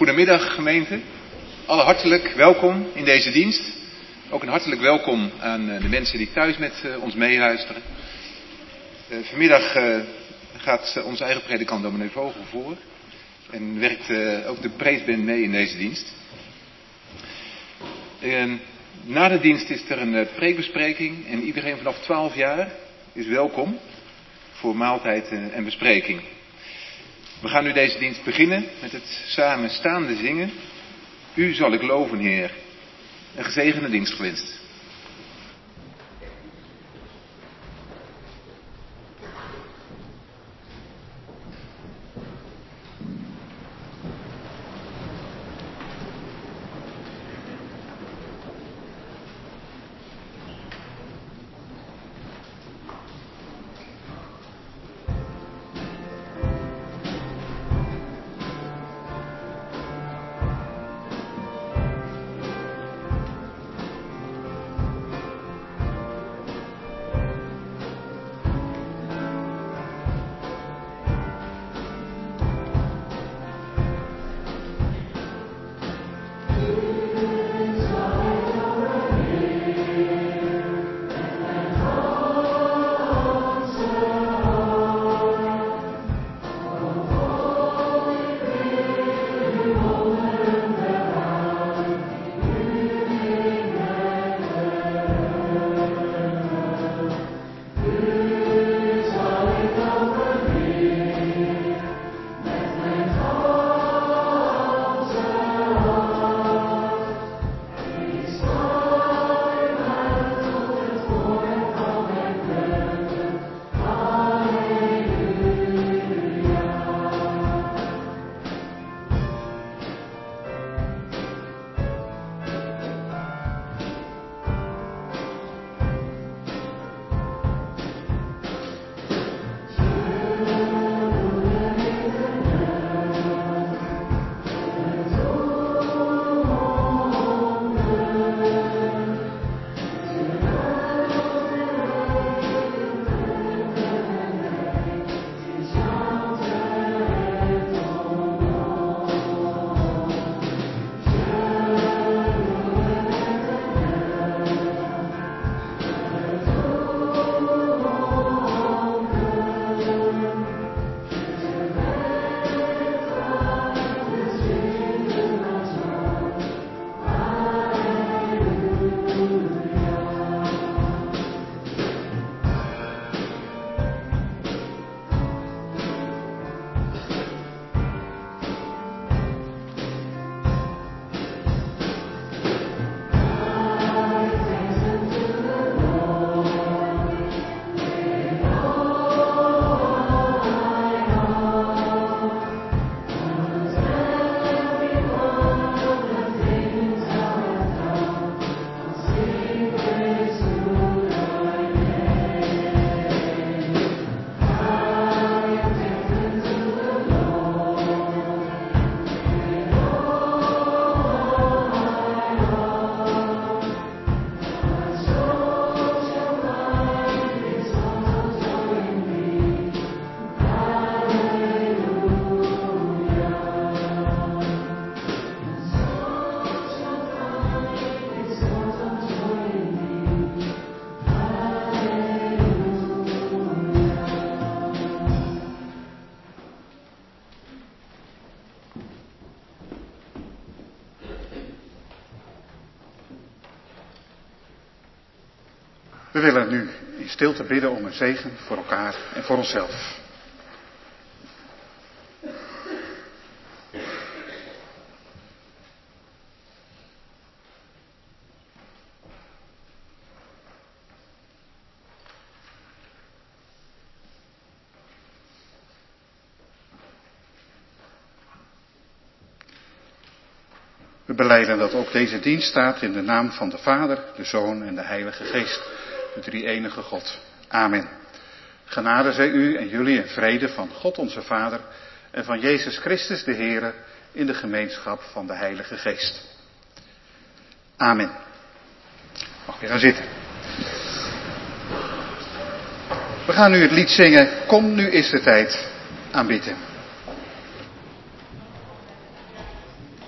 Goedemiddag gemeente, alle hartelijk welkom in deze dienst. Ook een hartelijk welkom aan de mensen die thuis met ons meeluisteren. Vanmiddag gaat onze eigen predikant dominee Vogel voor en werkt ook de preesband mee in deze dienst. Na de dienst is er een preekbespreking en iedereen vanaf 12 jaar is welkom voor maaltijd en bespreking. We gaan nu deze dienst beginnen met het samen staande zingen. U zal ik loven, Heer. Een gezegende dienst gewenst. We willen nu in stilte bidden om een zegen voor elkaar en voor onszelf. We belijden dat ook deze dienst staat in de naam van de Vader, de Zoon en de Heilige Geest, de drie-enige God. Amen. Genade zij u en jullie en vrede van God onze Vader en van Jezus Christus de Heere in de gemeenschap van de Heilige Geest. Amen. Mag weer gaan zitten. We gaan nu het lied zingen, Kom, nu is de tijd, aanbidden.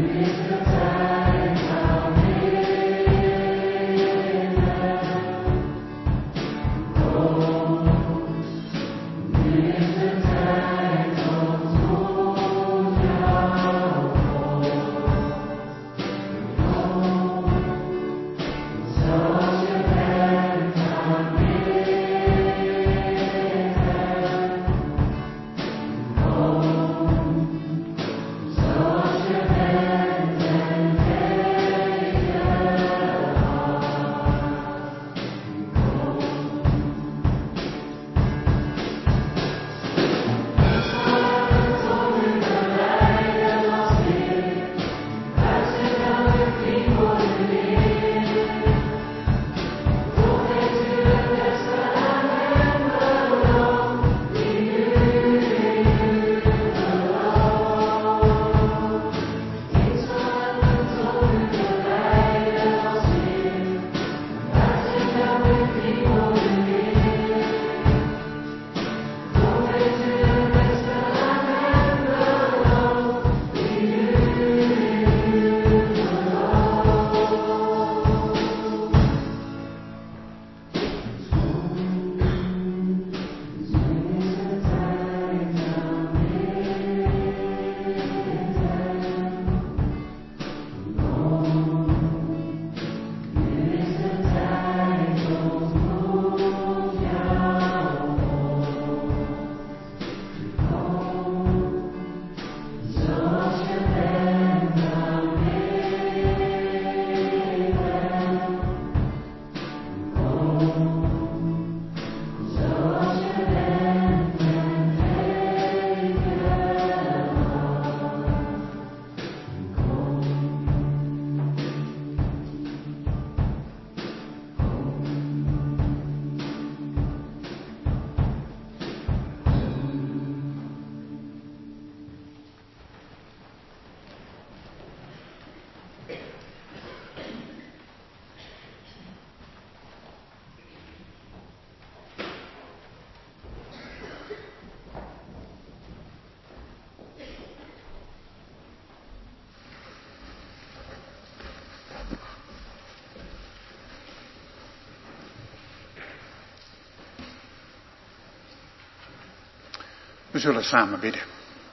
We zullen samen bidden.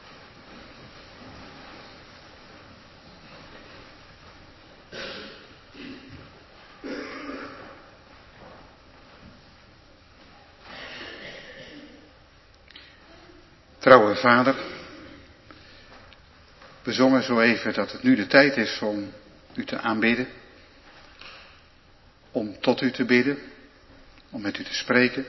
Trouwe Vader, we zongen zo even dat het nu de tijd is om u te aanbidden, om tot u te bidden, om met u te spreken.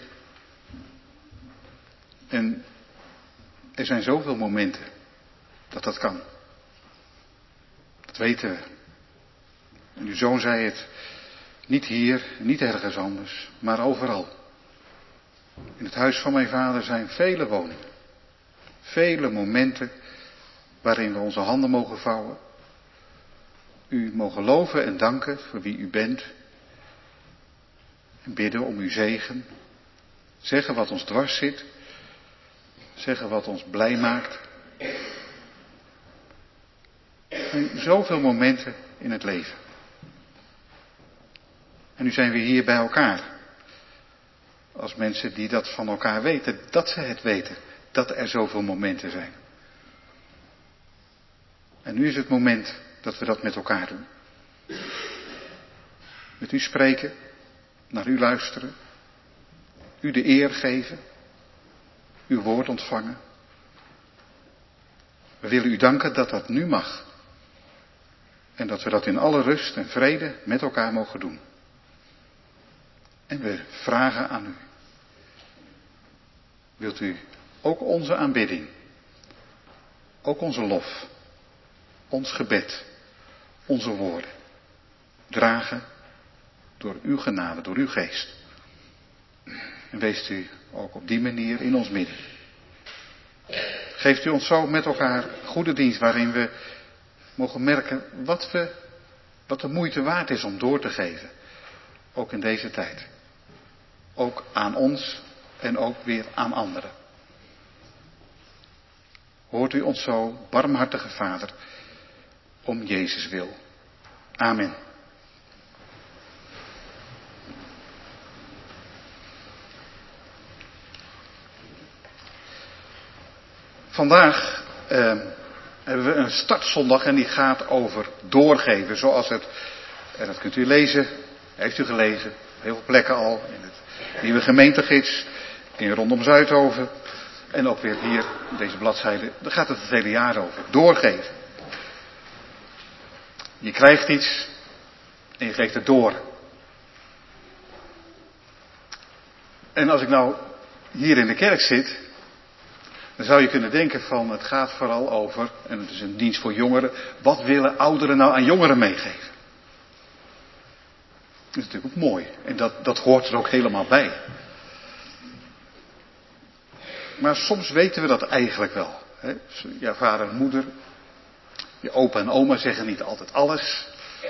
En er zijn zoveel momenten dat dat kan. Dat weten we. En uw zoon zei het, niet hier, niet ergens anders, maar overal. In het huis van mijn vader zijn vele woningen. Vele momenten waarin we onze handen mogen vouwen. U mogen loven en danken voor wie u bent. En bidden om uw zegen. Zeggen wat ons dwars zit. Zeggen wat ons blij maakt. Er zijn zoveel momenten in het leven. En nu zijn we hier bij elkaar. Als mensen die dat van elkaar weten, dat ze het weten. Dat er zoveel momenten zijn. En nu is het moment dat we dat met elkaar doen. Met u spreken, naar u luisteren, u de eer geven, uw woord ontvangen. We willen u danken dat dat nu mag. En dat we dat in alle rust en vrede met elkaar mogen doen. En we vragen aan u. Wilt u ook onze aanbidding, ook onze lof, ons gebed, onze woorden dragen door uw genade, door uw geest. En weest u ook op die manier in ons midden. Geeft u ons zo met elkaar goede dienst waarin we mogen merken wat de moeite waard is om door te geven. Ook in deze tijd. Ook aan ons en ook weer aan anderen. Hoort u ons zo, barmhartige Vader, om Jezus wil. Amen. Vandaag hebben we een startzondag en die gaat over doorgeven. Zoals het, en dat kunt u lezen, heeft u gelezen, op heel veel plekken al. In het nieuwe gemeentegids, in rondom Zuidhoven. En ook weer hier, deze bladzijde, daar gaat het hele jaar over. Doorgeven. Je krijgt iets en je geeft het door. En als ik nou hier in de kerk zit, dan zou je kunnen denken van het gaat vooral over, en het is een dienst voor jongeren, wat willen ouderen nou aan jongeren meegeven? Dat is natuurlijk ook mooi en dat hoort er ook helemaal bij. Maar soms weten we dat eigenlijk wel. Hè? Ja, vader en moeder, je opa en oma zeggen niet altijd alles.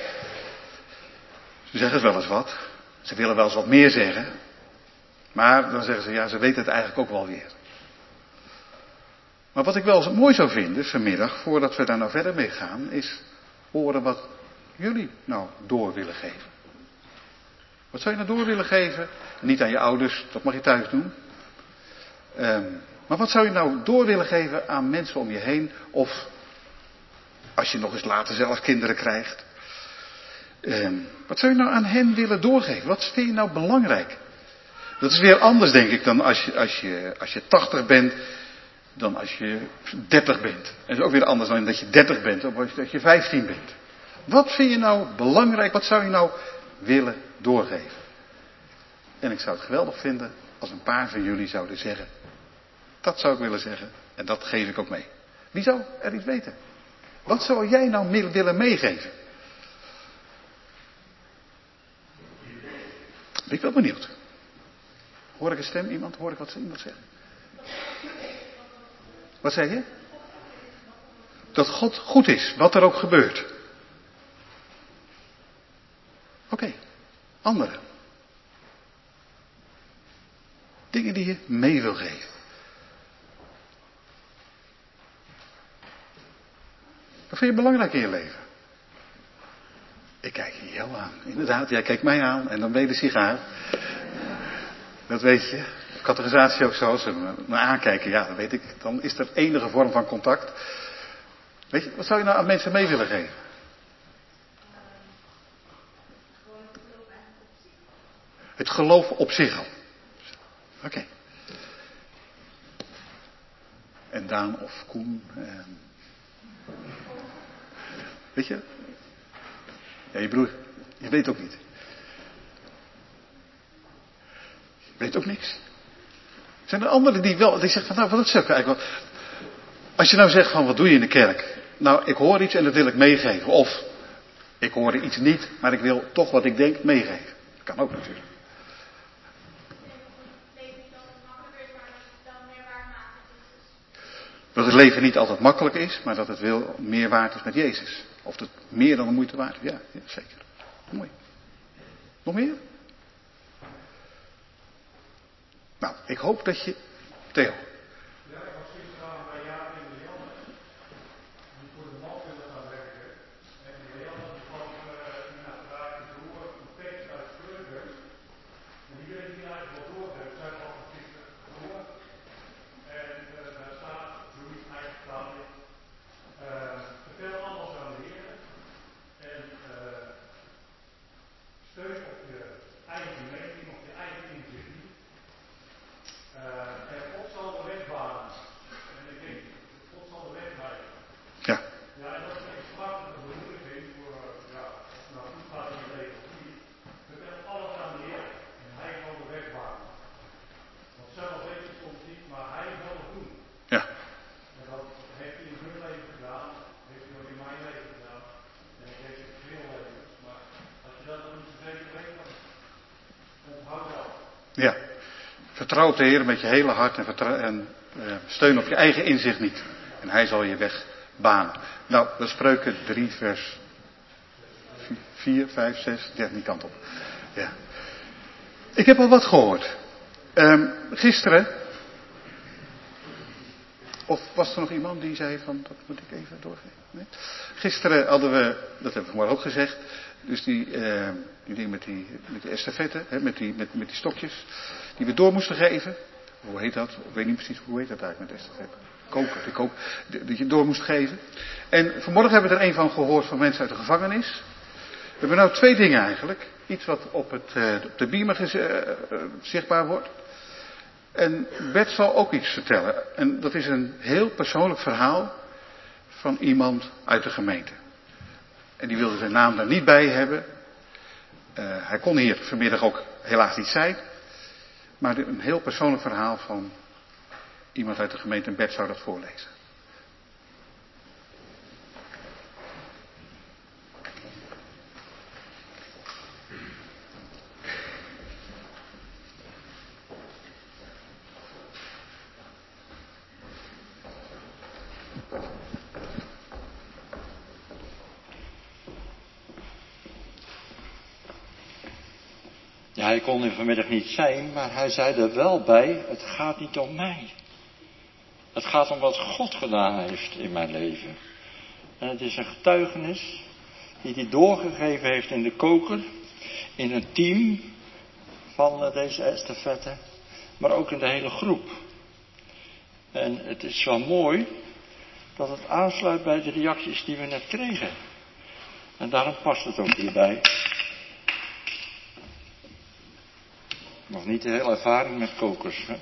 Ze zeggen wel eens wat. Ze willen wel eens wat meer zeggen. Maar dan zeggen ze, ja, ze weten het eigenlijk ook wel weer. Maar wat ik wel eens mooi zou vinden vanmiddag, voordat we daar nou verder mee gaan, is horen wat jullie nou door willen geven. Wat zou je nou door willen geven? Niet aan je ouders, dat mag je thuis doen. Maar wat zou je nou door willen geven aan mensen om je heen? Of als je nog eens later zelf kinderen krijgt. Wat zou je nou aan hen willen doorgeven? Wat vind je nou belangrijk? Dat is weer anders, denk ik, dan als je 80 bent, dan als je 30 bent. En dat is ook weer anders dan dat je 30 bent, of als je 15 bent. Wat vind je nou belangrijk? Wat zou je nou willen doorgeven? En ik zou het geweldig vinden als een paar van jullie zouden zeggen, dat zou ik willen zeggen en dat geef ik ook mee. Wie zou er iets weten? Wat zou jij nou willen meegeven? Ben ik wel benieuwd. Hoor ik een stem? Iemand? Hoor ik wat iemand zeggen? Wat zei je? Dat God goed is, wat er ook gebeurt. Oké. Andere. Dingen die je mee wil geven. Wat vind je belangrijk in je leven? Ik kijk je jou aan. Inderdaad, jij kijkt mij aan en dan ben je de sigaar. Dat weet je. Categorisatie ook zo. Als ze me aankijken, ja, dan weet ik. Dan is er enige vorm van contact. Weet je, wat zou je nou aan mensen mee willen geven? Het geloof op zich al. Oké. En Daan of Koen. Weet je? Ja, je broer. Je weet ook niet. Je weet ook niks. Zijn er anderen die zeggen van, nou, wat is dat eigenlijk? Als je nou zegt van, wat doe je in de kerk? Nou, ik hoor iets en dat wil ik meegeven. Of, ik hoor iets niet, maar ik wil toch wat ik denk meegeven. Dat kan ook natuurlijk. Dat het leven niet altijd makkelijk is, maar dat het wel meer waard is met Jezus. Of het meer dan de moeite waard is. Ja, zeker. Mooi. Nog meer? Nou, ik hoop dat je... Theo. Ja, ik was gisteravond bij Jaap en Leanne. Die voor de man willen gaan werken. En Leanne die kwam inderdaad graag de broer een tekst uit Kleurburg. En die wil ik hier eigenlijk wel doorgeven. Zij had het gisteren gehoord. En daar staat, doe niet eigen vertaling. Vertel alles aan de Heer. En steun op je eigen mening, op je eigen inzicht niet. En God zal de weg banen. En ik denk, God zal de weg leiden. Ja. Ja, en dat is een prachtige bemoediging voor, nou goed gaat in je leven of niet. Vertel alles aan de Heer en Hij zal de weg banen. Want zelf weet je soms niet, maar Hij zal het doen. Ja. En dat heeft hij in hun leven gedaan, heeft hij ook in mijn leven gedaan. En ik denk in veel levens, maar als je dat nog niet zeker weet, dan onthoud dat. Ja. Vertrouw op de Heer met je hele hart en steun op je eigen inzicht niet. En Hij zal je weg banen. Nou, dat is Spreuken 3 vers 4, 5, 6, ja, die kant op. Ja. Ik heb al wat gehoord. Gisteren Of was er nog iemand die zei van, dat moet ik even doorgeven? Nee? Gisteren hadden we, dat hebben we vanmorgen ook gezegd, dus die ding met die estafette, met die stokjes, die we door moesten geven. Hoe heet dat? Ik weet niet precies, hoe heet dat eigenlijk met estafette? Koken, dat je door moest geven. En vanmorgen hebben we er een van gehoord van mensen uit de gevangenis. We hebben nou 2 dingen eigenlijk. Iets wat op de beamer zichtbaar wordt. En Bert zal ook iets vertellen. En dat is een heel persoonlijk verhaal van iemand uit de gemeente. En die wilde zijn naam daar niet bij hebben. Hij kon hier vanmiddag ook helaas niet zijn. Maar een heel persoonlijk verhaal van iemand uit de gemeente. En Bert zou dat voorlezen. Ja, hij kon er vanmiddag niet zijn, maar hij zei er wel bij, het gaat niet om mij. Het gaat om wat God gedaan heeft in mijn leven. En het is een getuigenis die hij doorgegeven heeft in de koker, in een team van deze estafette, maar ook in de hele groep. En het is wel mooi dat het aansluit bij de reacties die we net kregen. En daarom past het ook hierbij. Nog niet de hele ervaring met kokers, hè?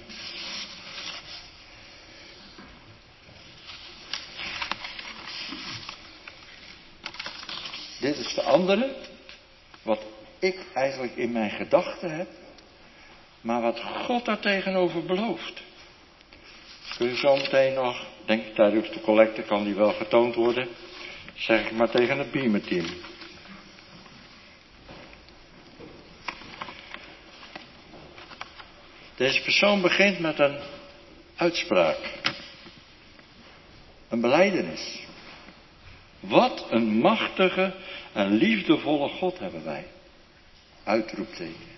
Dit is de andere, wat ik eigenlijk in mijn gedachten heb, maar wat God daar tegenover belooft. Kun je zo meteen nog, denk ik tijdens de collecte kan die wel getoond worden, zeg ik maar tegen het beamerteam. Deze persoon begint met een uitspraak. Een belijdenis. Wat een machtige en liefdevolle God hebben wij. Uitroepteken.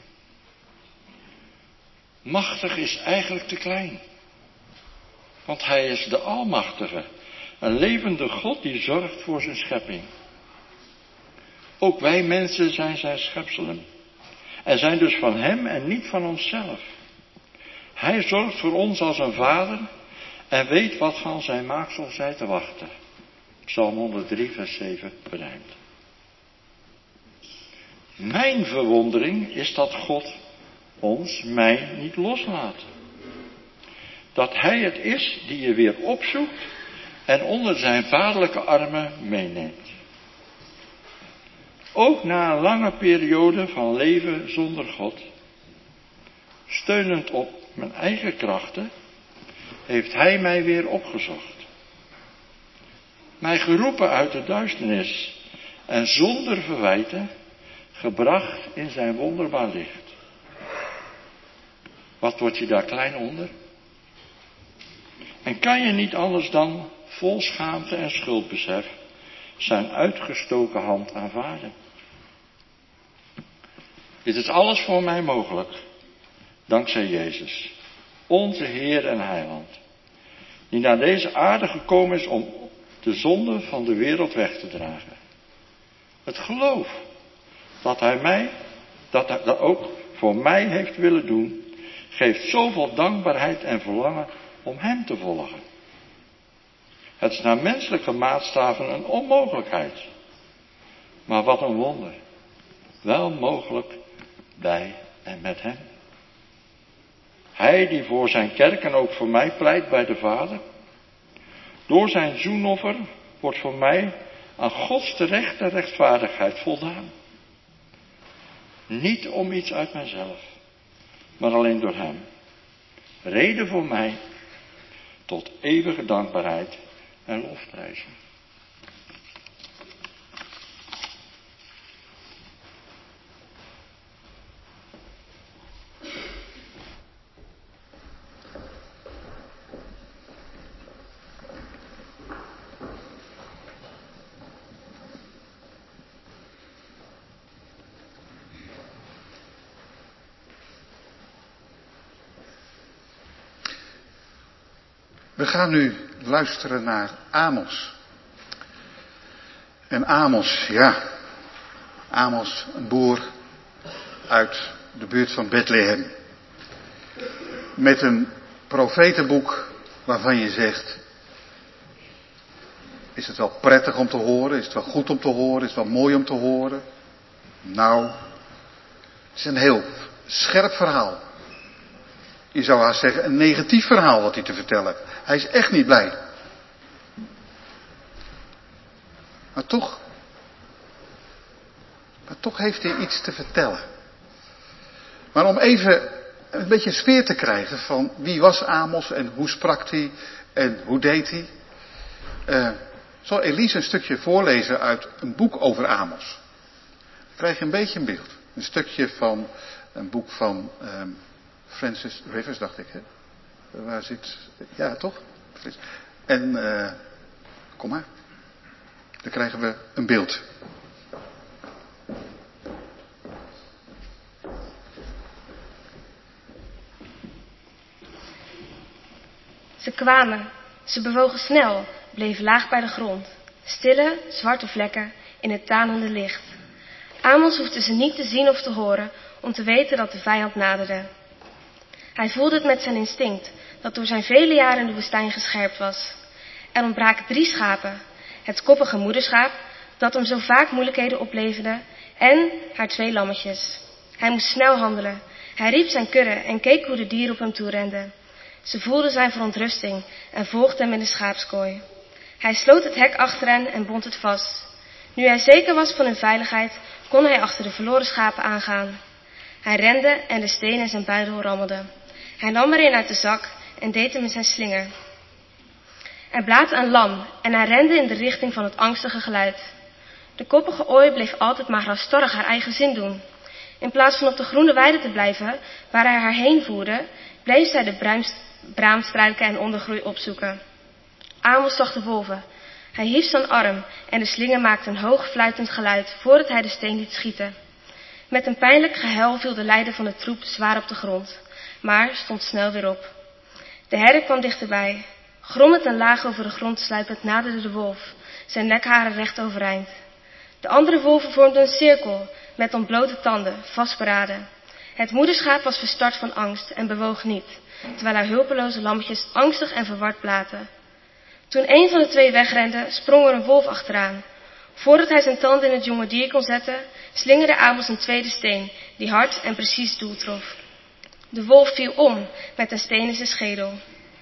Machtig is eigenlijk te klein. Want hij is de Almachtige. Een levende God die zorgt voor zijn schepping. Ook wij mensen zijn zijn schepselen. En zijn dus van hem en niet van onszelf. Hij zorgt voor ons als een vader en weet wat van zijn maaksel zij te wachten. Psalm 103 vers 7 berijmd. Mijn verwondering is dat God mij niet loslaat. Dat hij het is die je weer opzoekt en onder zijn vaderlijke armen meeneemt. Ook na een lange periode van leven zonder God, steunend op mijn eigen krachten, heeft hij mij weer opgezocht. Mij geroepen uit de duisternis en zonder verwijten gebracht in zijn wonderbaar licht. Wat word je daar klein onder? En kan je niet anders dan vol schaamte en schuldbesef zijn uitgestoken hand aanvaarden? Dit is alles voor mij mogelijk, dankzij Jezus, onze Heer en Heiland, die naar deze aarde gekomen is om de zonde van de wereld weg te dragen. Het geloof dat hij dat ook voor mij heeft willen doen, geeft zoveel dankbaarheid en verlangen om hem te volgen. Het is naar menselijke maatstaven een onmogelijkheid. Maar wat een wonder. Wel mogelijk bij en met hem. Hij die voor zijn kerk en ook voor mij pleit bij de Vader. Door zijn zoenoffer wordt voor mij aan Gods terechte rechtvaardigheid voldaan. Niet om iets uit mijzelf, maar alleen door hem. Reden voor mij tot eeuwige dankbaarheid en lofprijzen. We gaan nu luisteren naar Amos. En Amos, ja. Amos, een boer uit de buurt van Bethlehem. Met een profetenboek waarvan je zegt, is het wel prettig om te horen? Is het wel goed om te horen? Is het wel mooi om te horen? Nou, het is een heel scherp verhaal. Je zou haast zeggen, een negatief verhaal wat hij te vertellen heeft. Hij is echt niet blij. Maar toch heeft hij iets te vertellen. Maar om even een beetje sfeer te krijgen van wie was Amos en hoe sprak hij en hoe deed hij. Zal Elise een stukje voorlezen uit een boek over Amos. Dan krijg je een beetje een beeld. Een stukje van een boek van Francis Rivers, dacht ik. Hè? Waar zit... Ja, toch? En kom maar. Dan krijgen we een beeld. Ze kwamen, ze bewogen snel, bleven laag bij de grond. Stille, zwarte vlekken in het tanende licht. Amos hoefde ze niet te zien of te horen om te weten dat de vijand naderde. Hij voelde het met zijn instinct, dat door zijn vele jaren in de woestijn gescherpt was. Er ontbraken 3 schapen. Het koppige moederschaap, dat hem zo vaak moeilijkheden opleverde, en haar 2 lammetjes. Hij moest snel handelen. Hij riep zijn kudde en keek hoe de dieren op hem toerenden. Ze voelden zijn verontrusting en volgden hem in de schaapskooi. Hij sloot het hek achter hen en bond het vast. Nu hij zeker was van hun veiligheid, kon hij achter de verloren schapen aangaan. Hij rende en de stenen in zijn buidel rammelden. Hij nam er een uit de zak en deed hem in zijn slinger. Er blaatte een lam en hij rende in de richting van het angstige geluid. De koppige ooi bleef altijd maar halstarrig haar eigen zin doen. In plaats van op de groene weide te blijven, waar hij haar heen voerde, bleef zij de braamstruiken en ondergroei opzoeken. Amos zag de wolven. Hij hief zijn arm en de slinger maakte een hoog fluitend geluid voordat hij de steen liet schieten. Met een pijnlijk gehuil viel de leider van de troep zwaar op de grond, maar stond snel weer op. De herder kwam dichterbij. Grommend en laag over de grond sluipend naderde de wolf, zijn nekharen recht overeind. De andere wolven vormden een cirkel, met ontblote tanden, vastberaden. Het moederschaap was verstard van angst en bewoog niet, terwijl haar hulpeloze lammetjes angstig en verward blaatten. Toen een van de 2 wegrende, sprong er een wolf achteraan. Voordat hij zijn tanden in het jonge dier kon zetten, slingerde Amos een tweede steen, die hard en precies doel trof. De wolf viel om, met een steen in zijn schedel.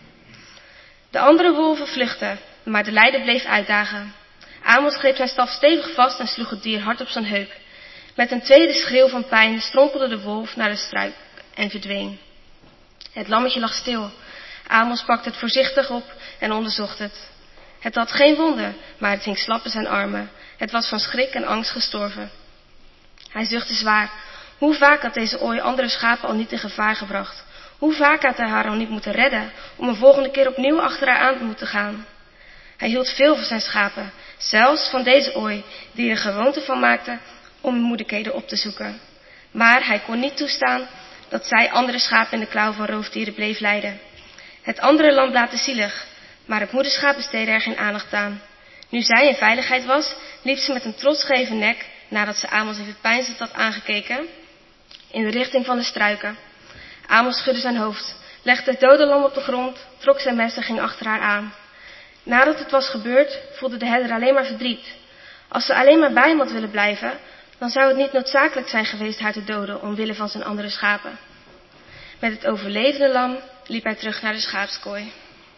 De andere wolven vluchtten, maar de leider bleef uitdagen. Amos greep zijn staf stevig vast en sloeg het dier hard op zijn heup. Met een tweede schreeuw van pijn strompelde de wolf naar de struik en verdween. Het lammetje lag stil. Amos pakte het voorzichtig op en onderzocht het. Het had geen wonden, maar het hing slap in zijn armen. Het was van schrik en angst gestorven. Hij zuchtte zwaar. Hoe vaak had deze ooi andere schapen al niet in gevaar gebracht? Hoe vaak had hij haar al niet moeten redden, om een volgende keer opnieuw achter haar aan te moeten gaan? Hij hield veel van zijn schapen, zelfs van deze ooi, die er gewoonte van maakte om moeilijkheden op te zoeken. Maar hij kon niet toestaan dat zij andere schapen in de klauw van roofdieren bleef leiden. Het andere lam blaatte zielig, maar het moederschaap besteedde er geen aandacht aan. Nu zij in veiligheid was, liep ze met een trotsgeven nek, nadat ze Amos even peinzend had aangekeken, in de richting van de struiken. Amos schudde zijn hoofd, legde het dode lam op de grond, trok zijn mes en ging achter haar aan. Nadat het was gebeurd, voelde de herder alleen maar verdriet. Als ze alleen maar bij hem had willen blijven, dan zou het niet noodzakelijk zijn geweest haar te doden omwille van zijn andere schapen. Met het overlevende lam liep hij terug naar de schaapskooi.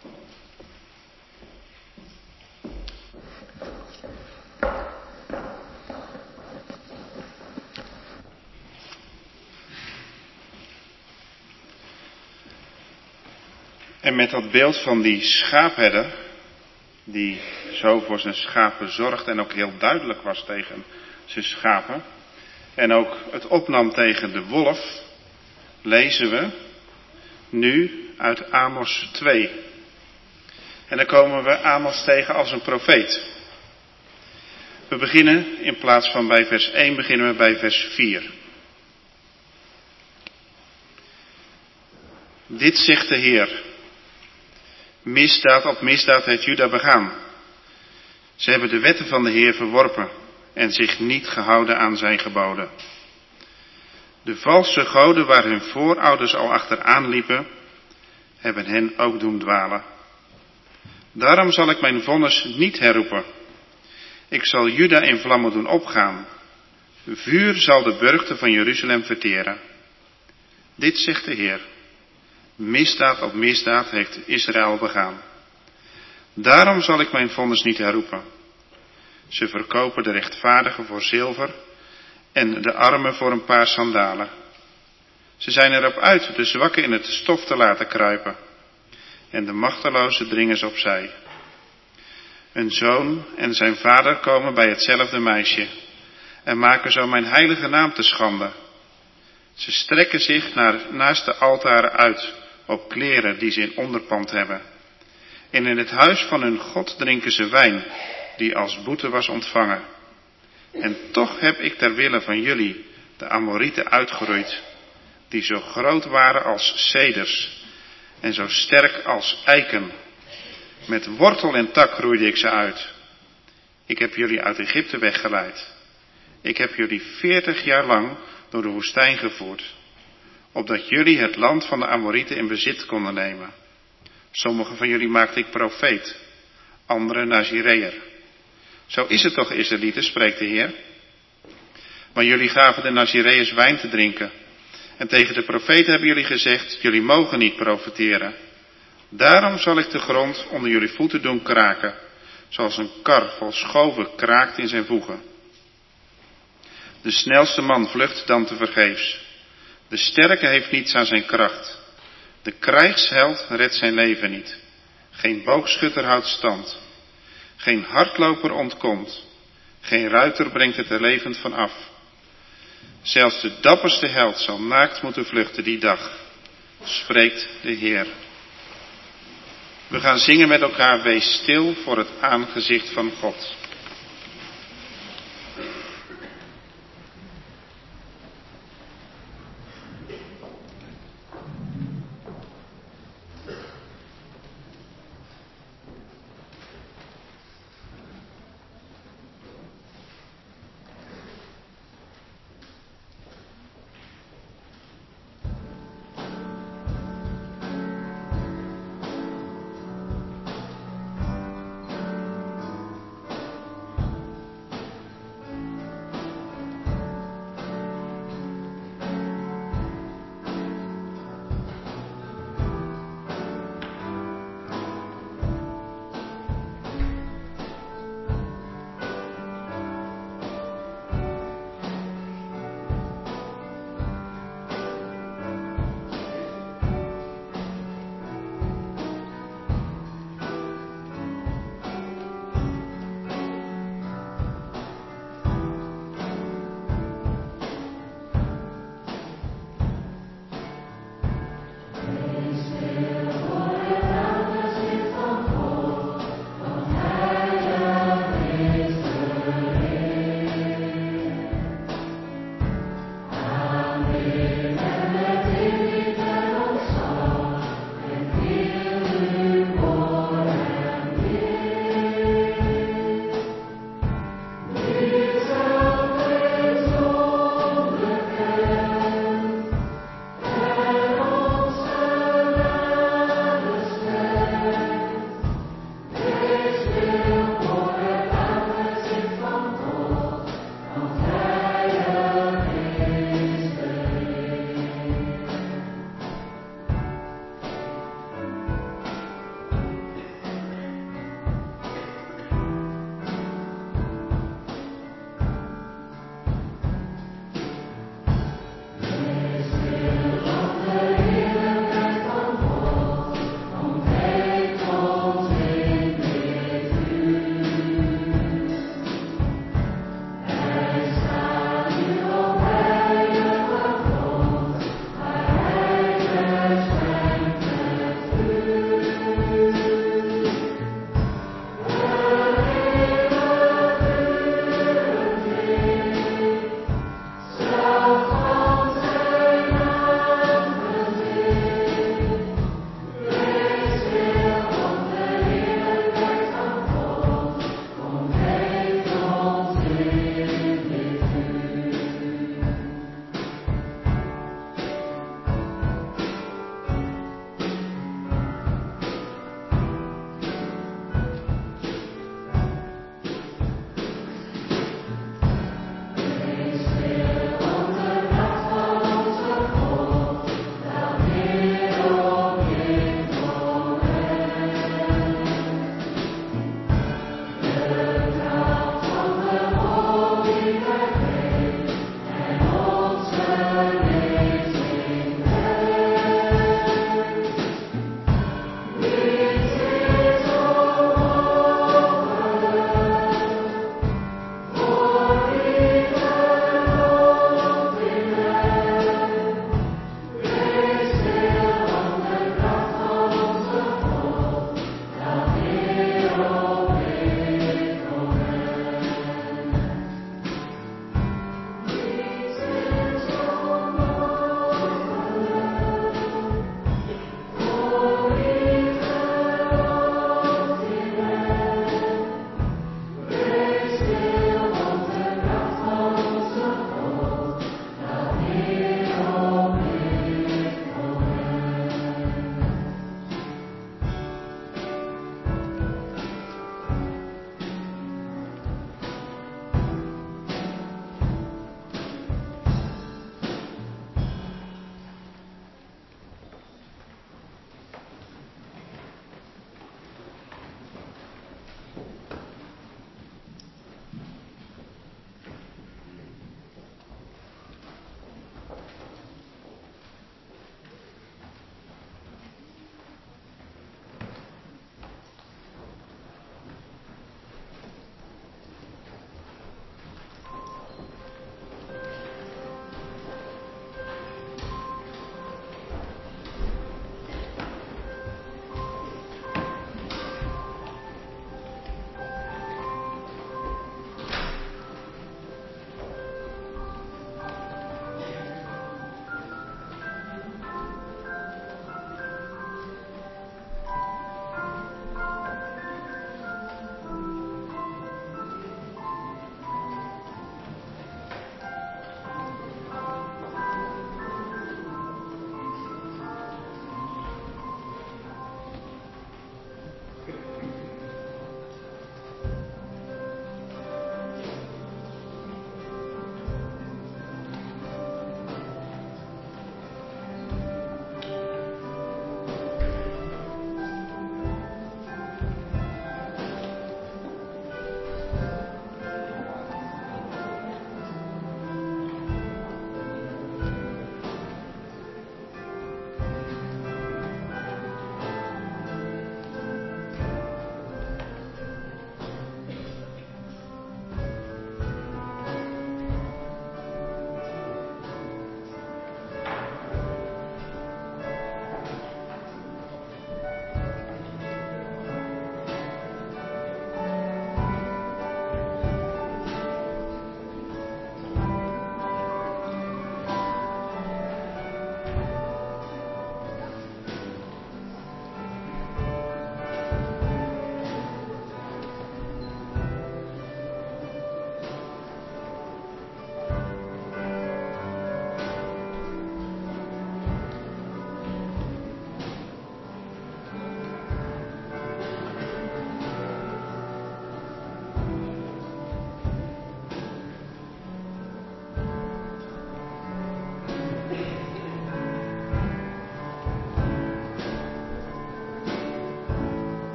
En met dat beeld van die schaapherder, die zo voor zijn schapen zorgde en ook heel duidelijk was tegen zijn schapen, en ook het opnam tegen de wolf, lezen we nu uit Amos 2. En dan komen we Amos tegen als een profeet. We beginnen in plaats van bij vers 1, beginnen we bij vers 4. Dit zegt de Heer. Misdaad op misdaad heeft Juda begaan. Ze hebben de wetten van de Heer verworpen en zich niet gehouden aan zijn geboden. De valse goden waar hun voorouders al achteraan liepen, hebben hen ook doen dwalen. Daarom zal ik mijn vonnis niet herroepen. Ik zal Juda in vlammen doen opgaan. Vuur zal de burchten van Jeruzalem verteren. Dit zegt de Heer. Misdaad op misdaad heeft Israël begaan. Daarom zal ik mijn vonnis niet herroepen. Ze verkopen de rechtvaardigen voor zilver en de armen voor een paar sandalen. Ze zijn erop uit de zwakken in het stof te laten kruipen en de machtelozen dringen ze opzij. Een zoon en zijn vader komen bij hetzelfde meisje en maken zo mijn heilige naam te schande. Ze strekken zich naast de altaren uit op kleren die ze in onderpand hebben. En in het huis van hun God drinken ze wijn die als boete was ontvangen. En toch heb ik ter wille van jullie de Amorieten uitgeroeid, die zo groot waren als ceders en zo sterk als eiken. Met wortel en tak roeide ik ze uit. Ik heb jullie uit Egypte weggeleid. Ik heb jullie 40 jaar lang door de woestijn gevoerd, opdat jullie het land van de Amorieten in bezit konden nemen. Sommigen van jullie maakte ik profeet, anderen Nazireër. Zo is het toch, Israëlieten, spreekt de Heer. Maar jullie gaven de Nazireërs wijn te drinken. En tegen de profeten hebben jullie gezegd, jullie mogen niet profeteren. Daarom zal ik de grond onder jullie voeten doen kraken, zoals een kar vol schoven kraakt in zijn voegen. De snelste man vlucht dan tevergeefs. De sterke heeft niets aan zijn kracht. De krijgsheld redt zijn leven niet. Geen boogschutter houdt stand. Geen hardloper ontkomt. Geen ruiter brengt het er levend van af. Zelfs de dapperste held zal naakt moeten vluchten die dag, spreekt de Heer. We gaan zingen met elkaar, wees stil voor het aangezicht van God.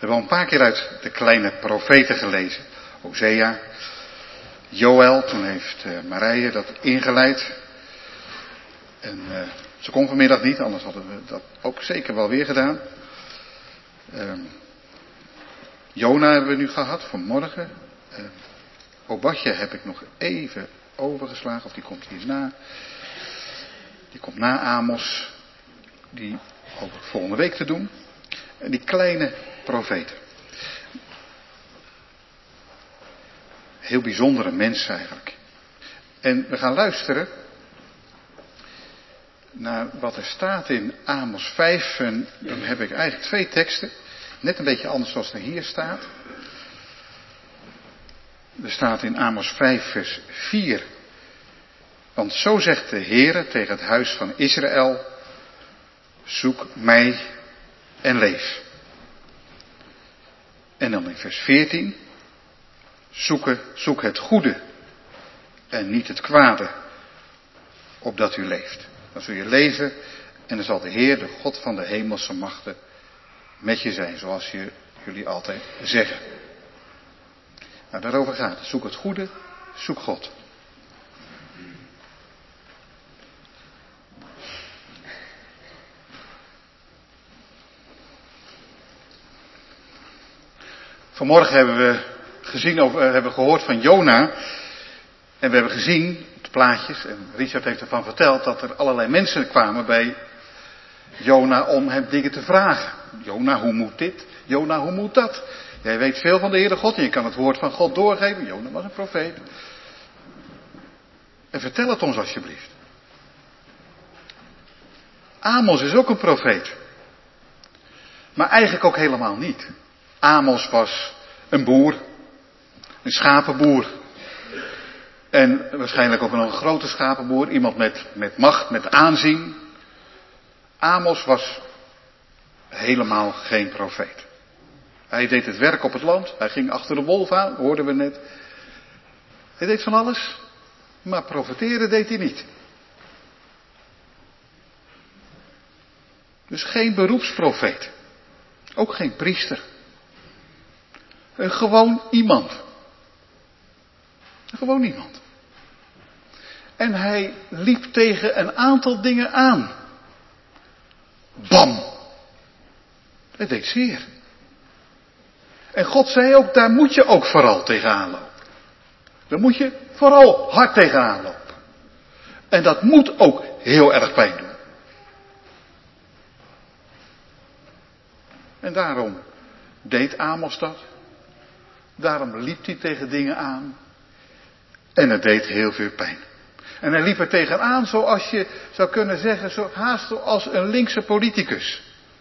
hebben al een paar keer uit de kleine profeten gelezen. Hosea, Joël, toen heeft Marije dat ingeleid. En ze kon vanmiddag niet, anders hadden we dat ook zeker wel weer gedaan. Jona hebben we nu gehad, vanmorgen. Obadja heb ik nog even overgeslagen, of die komt hierna. Die komt na Amos. Die hoop ik volgende week te doen. En die kleine profeten. Heel bijzondere mensen eigenlijk. En we gaan luisteren naar wat er staat in Amos 5. En dan heb ik eigenlijk 2 teksten. Net een beetje anders zoals er hier staat. Er staat in Amos 5 vers 4. Want zo zegt de Heere tegen het huis van Israël. Zoek mij en leef. En dan in vers 14. Zoek het goede en niet het kwade, opdat u leeft. Dan zul je leven en dan zal de Heer, de God van de hemelse machten, met je zijn, zoals jullie altijd zeggen. Nou, daarover gaat het. Zoek het goede, zoek God. Vanmorgen hebben we gehoord van Jona. En we hebben gezien op de plaatjes, en Richard heeft ervan verteld, dat er allerlei mensen kwamen bij Jona om hem dingen te vragen. Jona, hoe moet dit? Jona, hoe moet dat? Jij weet veel van de Heere God en je kan het woord van God doorgeven. Jona was een profeet. En vertel het ons alsjeblieft. Amos is ook een profeet. Maar eigenlijk ook helemaal niet. Amos was een boer. Een schapenboer. En waarschijnlijk ook nog een grote schapenboer. Iemand met macht, met aanzien. Amos was helemaal geen profeet. Hij deed het werk op het land. Hij ging achter de wolf aan, hoorden we net. Hij deed van alles. Maar profeteren deed hij niet. Dus geen beroepsprofeet. Ook geen priester. Een gewoon iemand. Gewoon iemand. En hij liep tegen een aantal dingen aan. Bam! Het deed zeer. En God zei ook, daar moet je ook vooral tegenaan lopen. Daar moet je vooral hard tegenaan lopen. En dat moet ook heel erg pijn doen. En daarom deed Amos dat. Daarom liep hij tegen dingen aan. En het deed heel veel pijn. En hij liep er tegenaan zoals je zou kunnen zeggen, zo haast als een linkse politicus.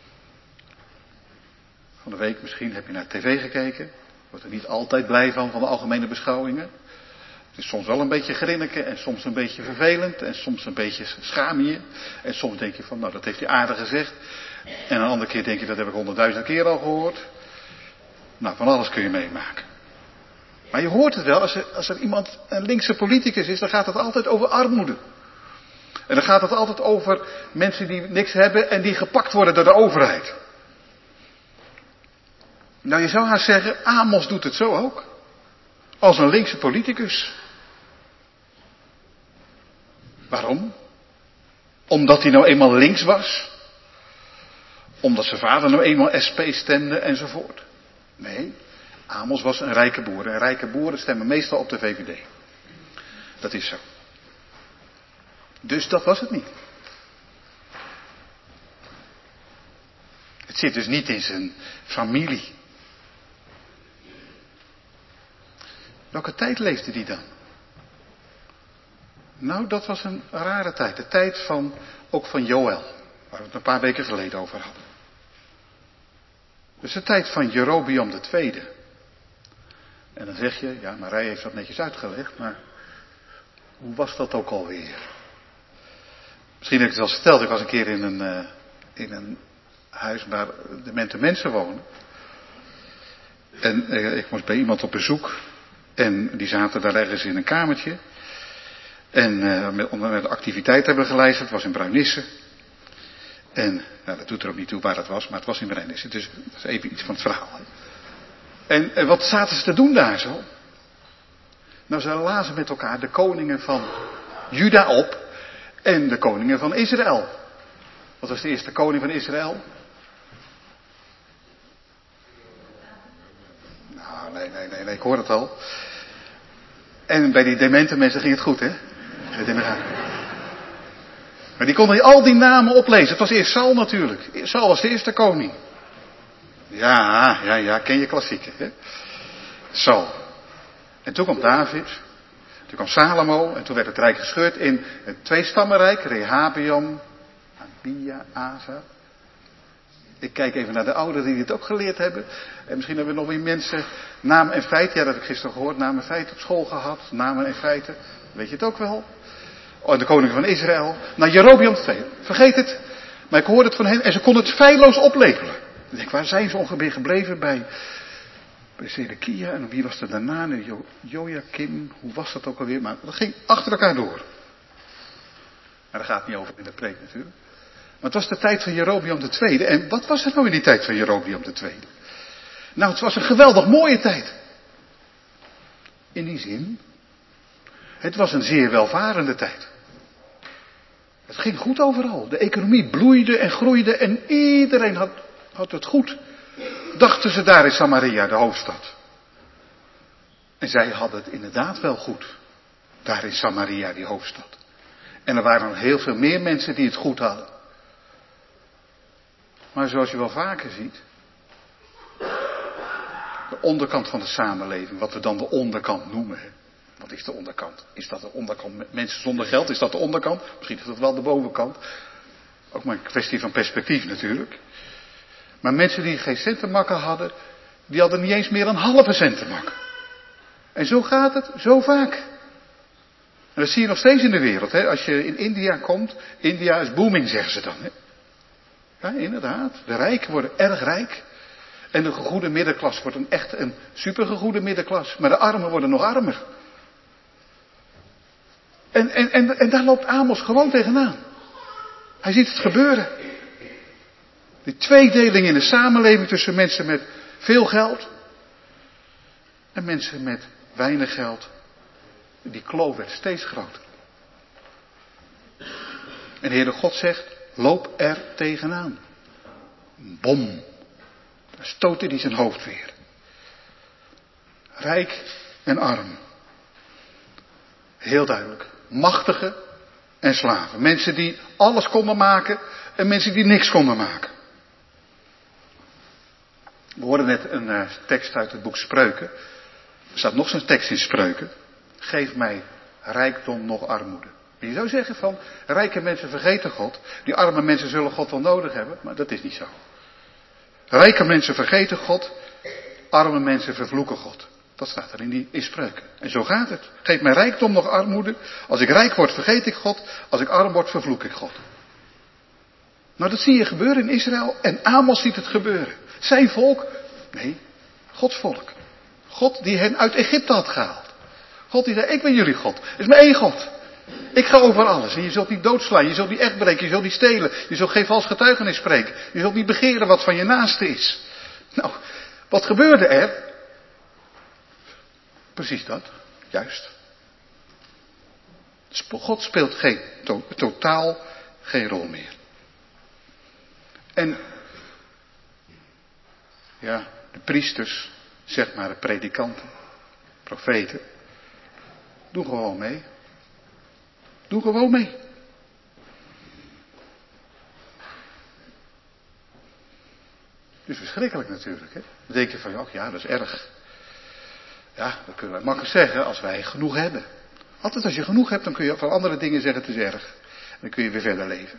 Van de week misschien heb je naar tv gekeken. Wordt er niet altijd blij van de algemene beschouwingen. Het is soms wel een beetje grinniken en soms een beetje vervelend en soms een beetje schaam je. En soms denk je van, nou dat heeft hij aardig gezegd. En een andere keer denk je, dat heb ik 100.000 keer al gehoord. Nou, van alles kun je meemaken. Maar je hoort het wel, als er iemand een linkse politicus is, dan gaat het altijd over armoede. En dan gaat het altijd over mensen die niks hebben en die gepakt worden door de overheid. Nou, je zou haast zeggen, Amos doet het zo ook. Als een linkse politicus. Waarom? Omdat hij nou eenmaal links was? Omdat zijn vader nou eenmaal SP stemde enzovoort? Nee, Amos was een rijke boer. En rijke boeren stemmen meestal op de VVD. Dat is zo. Dus dat was het niet. Het zit dus niet in zijn familie. Welke tijd leefde die dan? Nou, dat was een rare tijd. De tijd ook van Joël. Waar we het een paar weken geleden over hadden. Dus de tijd van Jerobeam II. En dan zeg je, ja, Marije heeft dat netjes uitgelegd, maar hoe was dat ook alweer? Misschien heb ik het al verteld, ik was een keer in een huis waar demente mensen wonen. En ik moest bij iemand op bezoek. En die zaten daar ergens in een kamertje. En met activiteiten hebben geleid, het was in Bruinisse. En dat doet er ook niet toe waar het was, maar het was in Brennus. Dus dat is even iets van het verhaal. En wat zaten ze te doen daar zo? Nou, ze lazen met elkaar de koningen van Juda op en de koningen van Israël. Wat was de eerste koning van Israël? Nou, nee, ik hoor het al. En bij die demente mensen ging het goed, hè? Maar die konden al die namen oplezen. Het was eerst Saul natuurlijk. Saul was de eerste koning. Ja, ken je klassieken, hè? Saul. En toen kwam David. Toen kwam Salomo. En toen werd het rijk gescheurd in het tweestammenrijk. Rehabeam, Abia, Asa. Ik kijk even naar de ouderen die dit ook geleerd hebben. En misschien hebben we nog meer mensen namen en feiten. Ja, dat heb ik gisteren gehoord. Namen en feiten op school gehad. Namen en feiten. Weet je het ook wel? Oh, de koning van Israël. Nou, Jerobeam 2. Vergeet het. Maar ik hoorde het van hen. En ze konden het feilloos oplepelen. Ik denk, waar zijn ze ongeveer gebleven? Bij Zedekia. En wie was er daarna? Joachim. Hoe was dat ook alweer? Maar dat ging achter elkaar door. Maar daar gaat het niet over in de preek natuurlijk. Maar het was de tijd van Jerobeam II. En wat was er nou in die tijd van Jerobeam II? Nou, het was een geweldig mooie tijd. In die zin. Het was een zeer welvarende tijd. Het ging goed overal. De economie bloeide en groeide en iedereen had het goed. Dachten ze daar in Samaria, de hoofdstad. En zij hadden het inderdaad wel goed. Daar in Samaria, die hoofdstad. En er waren heel veel meer mensen die het goed hadden. Maar zoals je wel vaker ziet. De onderkant van de samenleving, wat we dan de onderkant noemen. Wat is de onderkant? Is dat de onderkant met mensen zonder geld? Is dat de onderkant? Misschien is dat wel de bovenkant. Ook maar een kwestie van perspectief natuurlijk. Maar mensen die geen cent te makken hadden, die hadden niet eens meer een halve cent te makken. En zo gaat het, zo vaak. En dat zie je nog steeds in de wereld. Hè? Als je in India komt, India is booming, zeggen ze dan. Hè? Ja, inderdaad. De rijken worden erg rijk. En de gegoede middenklasse wordt echt een supergegoede middenklasse. Maar de armen worden nog armer. En daar loopt Amos gewoon tegenaan. Hij ziet het gebeuren. Die tweedeling in de samenleving tussen mensen met veel geld en mensen met weinig geld. Die kloof werd steeds groter. En de Heere God zegt, loop er tegenaan. Bom. Daar stootte hij zijn hoofd weer. Rijk en arm. Heel duidelijk. Machtigen en slaven. Mensen die alles konden maken en mensen die niks konden maken. We hoorden net een tekst uit het boek Spreuken. Er staat nog zo'n tekst in Spreuken. Geef mij rijkdom nog armoede. En je zou zeggen van, rijke mensen vergeten God. Die arme mensen zullen God wel nodig hebben. Maar dat is niet zo. Rijke mensen vergeten God. Arme mensen vervloeken God. Dat staat er in Spreuken. En zo gaat het. Geef mij rijkdom nog armoede. Als ik rijk word vergeet ik God. Als ik arm word vervloek ik God. Nou, dat zie je gebeuren in Israël. En Amos ziet het gebeuren. Zijn volk? Nee, Gods volk. God die hen uit Egypte had gehaald. God die zei, ik ben jullie God. Er is maar één God. Ik ga over alles. En je zult niet doodslaan, je zult niet echt breken, je zult niet stelen. Je zult geen vals getuigenis spreken. Je zult niet begeren wat van je naaste is. Nou, wat gebeurde er? Precies dat. Juist. God speelt totaal geen rol meer. En ja, de priesters, zeg maar de predikanten, profeten, doe gewoon mee. Doe gewoon mee. Het is verschrikkelijk natuurlijk. Hè? Dan denk je van, oh ja, dat is erg. Ja, dat kunnen wij makkelijk zeggen als wij genoeg hebben. Altijd als je genoeg hebt, dan kun je van andere dingen zeggen het is erg. En dan kun je weer verder leven.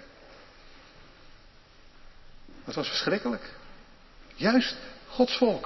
Dat was verschrikkelijk. Juist Gods volk.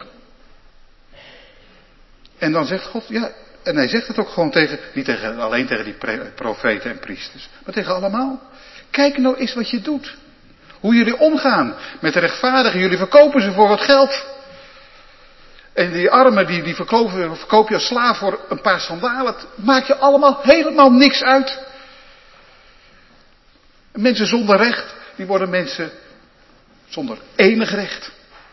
En dan zegt God, ja, en hij zegt het ook gewoon niet alleen tegen die profeten en priesters, maar tegen allemaal. Kijk nou eens wat je doet. Hoe jullie omgaan met de rechtvaardigen. Jullie verkopen ze voor wat geld. En die armen, die verkoop je als slaaf voor een paar sandalen. Het maakt je allemaal helemaal niks uit. Mensen zonder recht. die worden mensen zonder enig recht.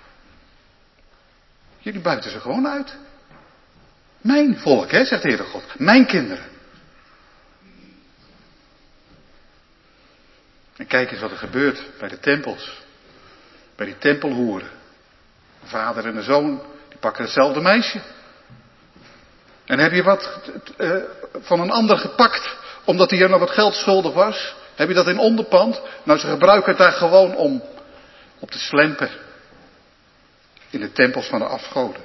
Jullie buiten ze gewoon uit. Mijn volk, hè, zegt de Heere God. Mijn kinderen. En kijk eens wat er gebeurt bij de tempels. Bij die tempelhoeren. De vader en de zoon, die pakken hetzelfde meisje. En heb je wat van een ander gepakt, omdat hij er nog wat geld schuldig was? Heb je dat in onderpand? Nou, ze gebruiken het daar gewoon om op te slempen. In de tempels van de afgoden.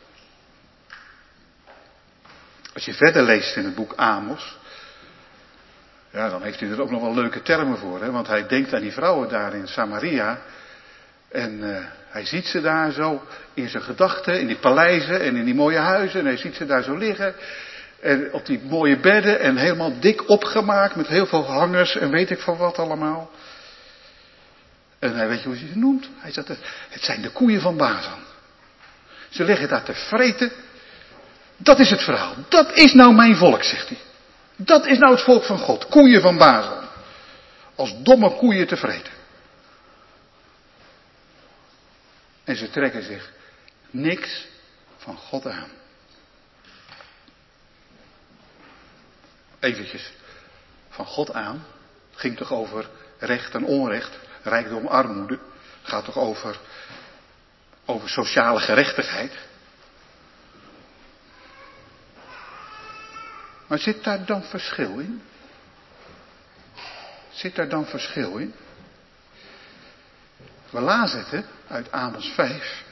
Als je verder leest in het boek Amos, ja, dan heeft hij er ook nog wel leuke termen voor. Hè? Want hij denkt aan die vrouwen daar in Samaria. En hij ziet ze daar zo in zijn gedachten, in die paleizen en in die mooie huizen. En hij ziet ze daar zo liggen. En op die mooie bedden en helemaal dik opgemaakt met heel veel hangers en weet ik van wat allemaal. En hij weet je hoe hij ze noemt? Hij zegt, het zijn de koeien van Bazan. Ze liggen daar te vreten. Dat is het verhaal. Dat is nou mijn volk, zegt hij. Dat is nou het volk van God. Koeien van Bazan. Als domme koeien te vreten. En ze trekken zich niks van God aan. Eventjes. Van God aan. Het ging toch over recht en onrecht. Rijkdom, armoede. Het gaat toch over sociale gerechtigheid. Maar zit daar dan verschil in? Zit daar dan verschil in? We lazen het, hè, uit Amos 5.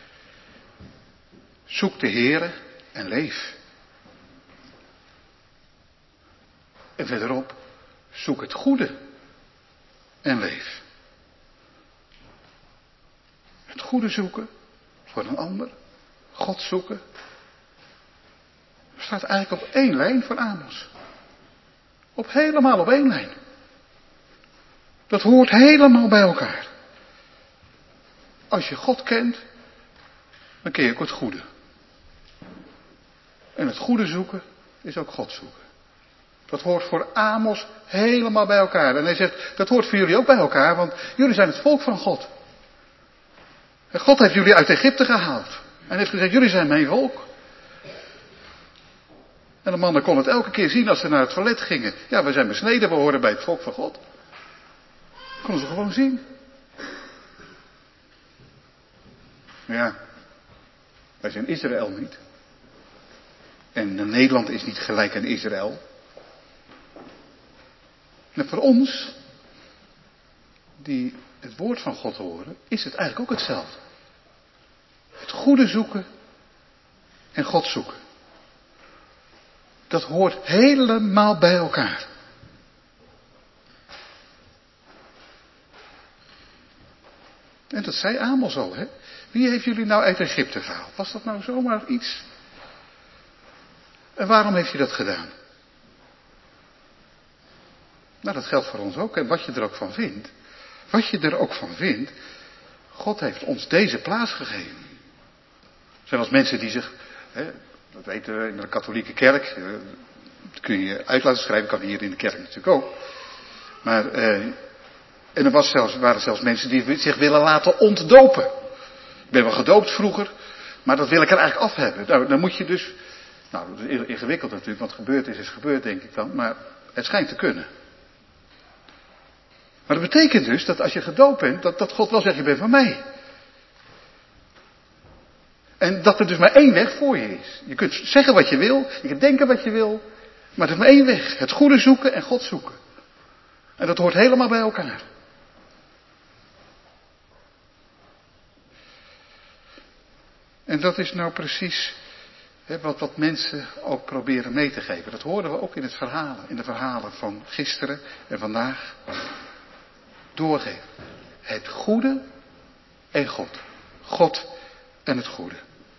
Zoek de Heere en leef. En verderop, zoek het goede en leef. Het goede zoeken voor een ander. God zoeken. Staat eigenlijk op één lijn van Amos. Helemaal op één lijn. Dat hoort helemaal bij elkaar. Als je God kent, dan ken je ook het goede. En het goede zoeken is ook God zoeken. Dat hoort voor Amos helemaal bij elkaar. En hij zegt, dat hoort voor jullie ook bij elkaar, want jullie zijn het volk van God. En God heeft jullie uit Egypte gehaald. En heeft gezegd, jullie zijn mijn volk. En de mannen konden het elke keer zien als ze naar het toilet gingen. Ja, we zijn besneden, we horen bij het volk van God. Konden ze gewoon zien. Ja, wij zijn Israël niet. En Nederland is niet gelijk aan Israël. En voor ons, die het woord van God horen, is het eigenlijk ook hetzelfde. Het goede zoeken en God zoeken. Dat hoort helemaal bij elkaar. En dat zei Amos al, hè. Wie heeft jullie nou uit Egypte gehaald? Was dat nou zomaar iets? En waarom heeft hij dat gedaan? Nou, dat geldt voor ons ook. En wat je er ook van vindt. Wat je er ook van vindt. God heeft ons deze plaats gegeven. Er zijn wel eens mensen die zich, hè, dat weten we in de katholieke kerk. Dat kun je uit laten schrijven. Kan hier in de kerk natuurlijk ook. Maar, en er waren zelfs mensen die zich willen laten ontdopen. Ik ben wel gedoopt vroeger. Maar dat wil ik er eigenlijk af hebben. Nou, dan moet je dus. Nou, dat is ingewikkeld natuurlijk. Want gebeurd is gebeurd, denk ik dan. Maar het schijnt te kunnen. Maar dat betekent dus dat als je gedoopt bent, dat God wel zegt, je bent van mij. En dat er dus maar één weg voor je is. Je kunt zeggen wat je wil, je kunt denken wat je wil, maar er is maar één weg. Het goede zoeken en God zoeken. En dat hoort helemaal bij elkaar. En dat is nou precies wat mensen ook proberen mee te geven. Dat hoorden we ook in de verhalen van gisteren en vandaag. Doorgeven. Het goede en God. God en het goede.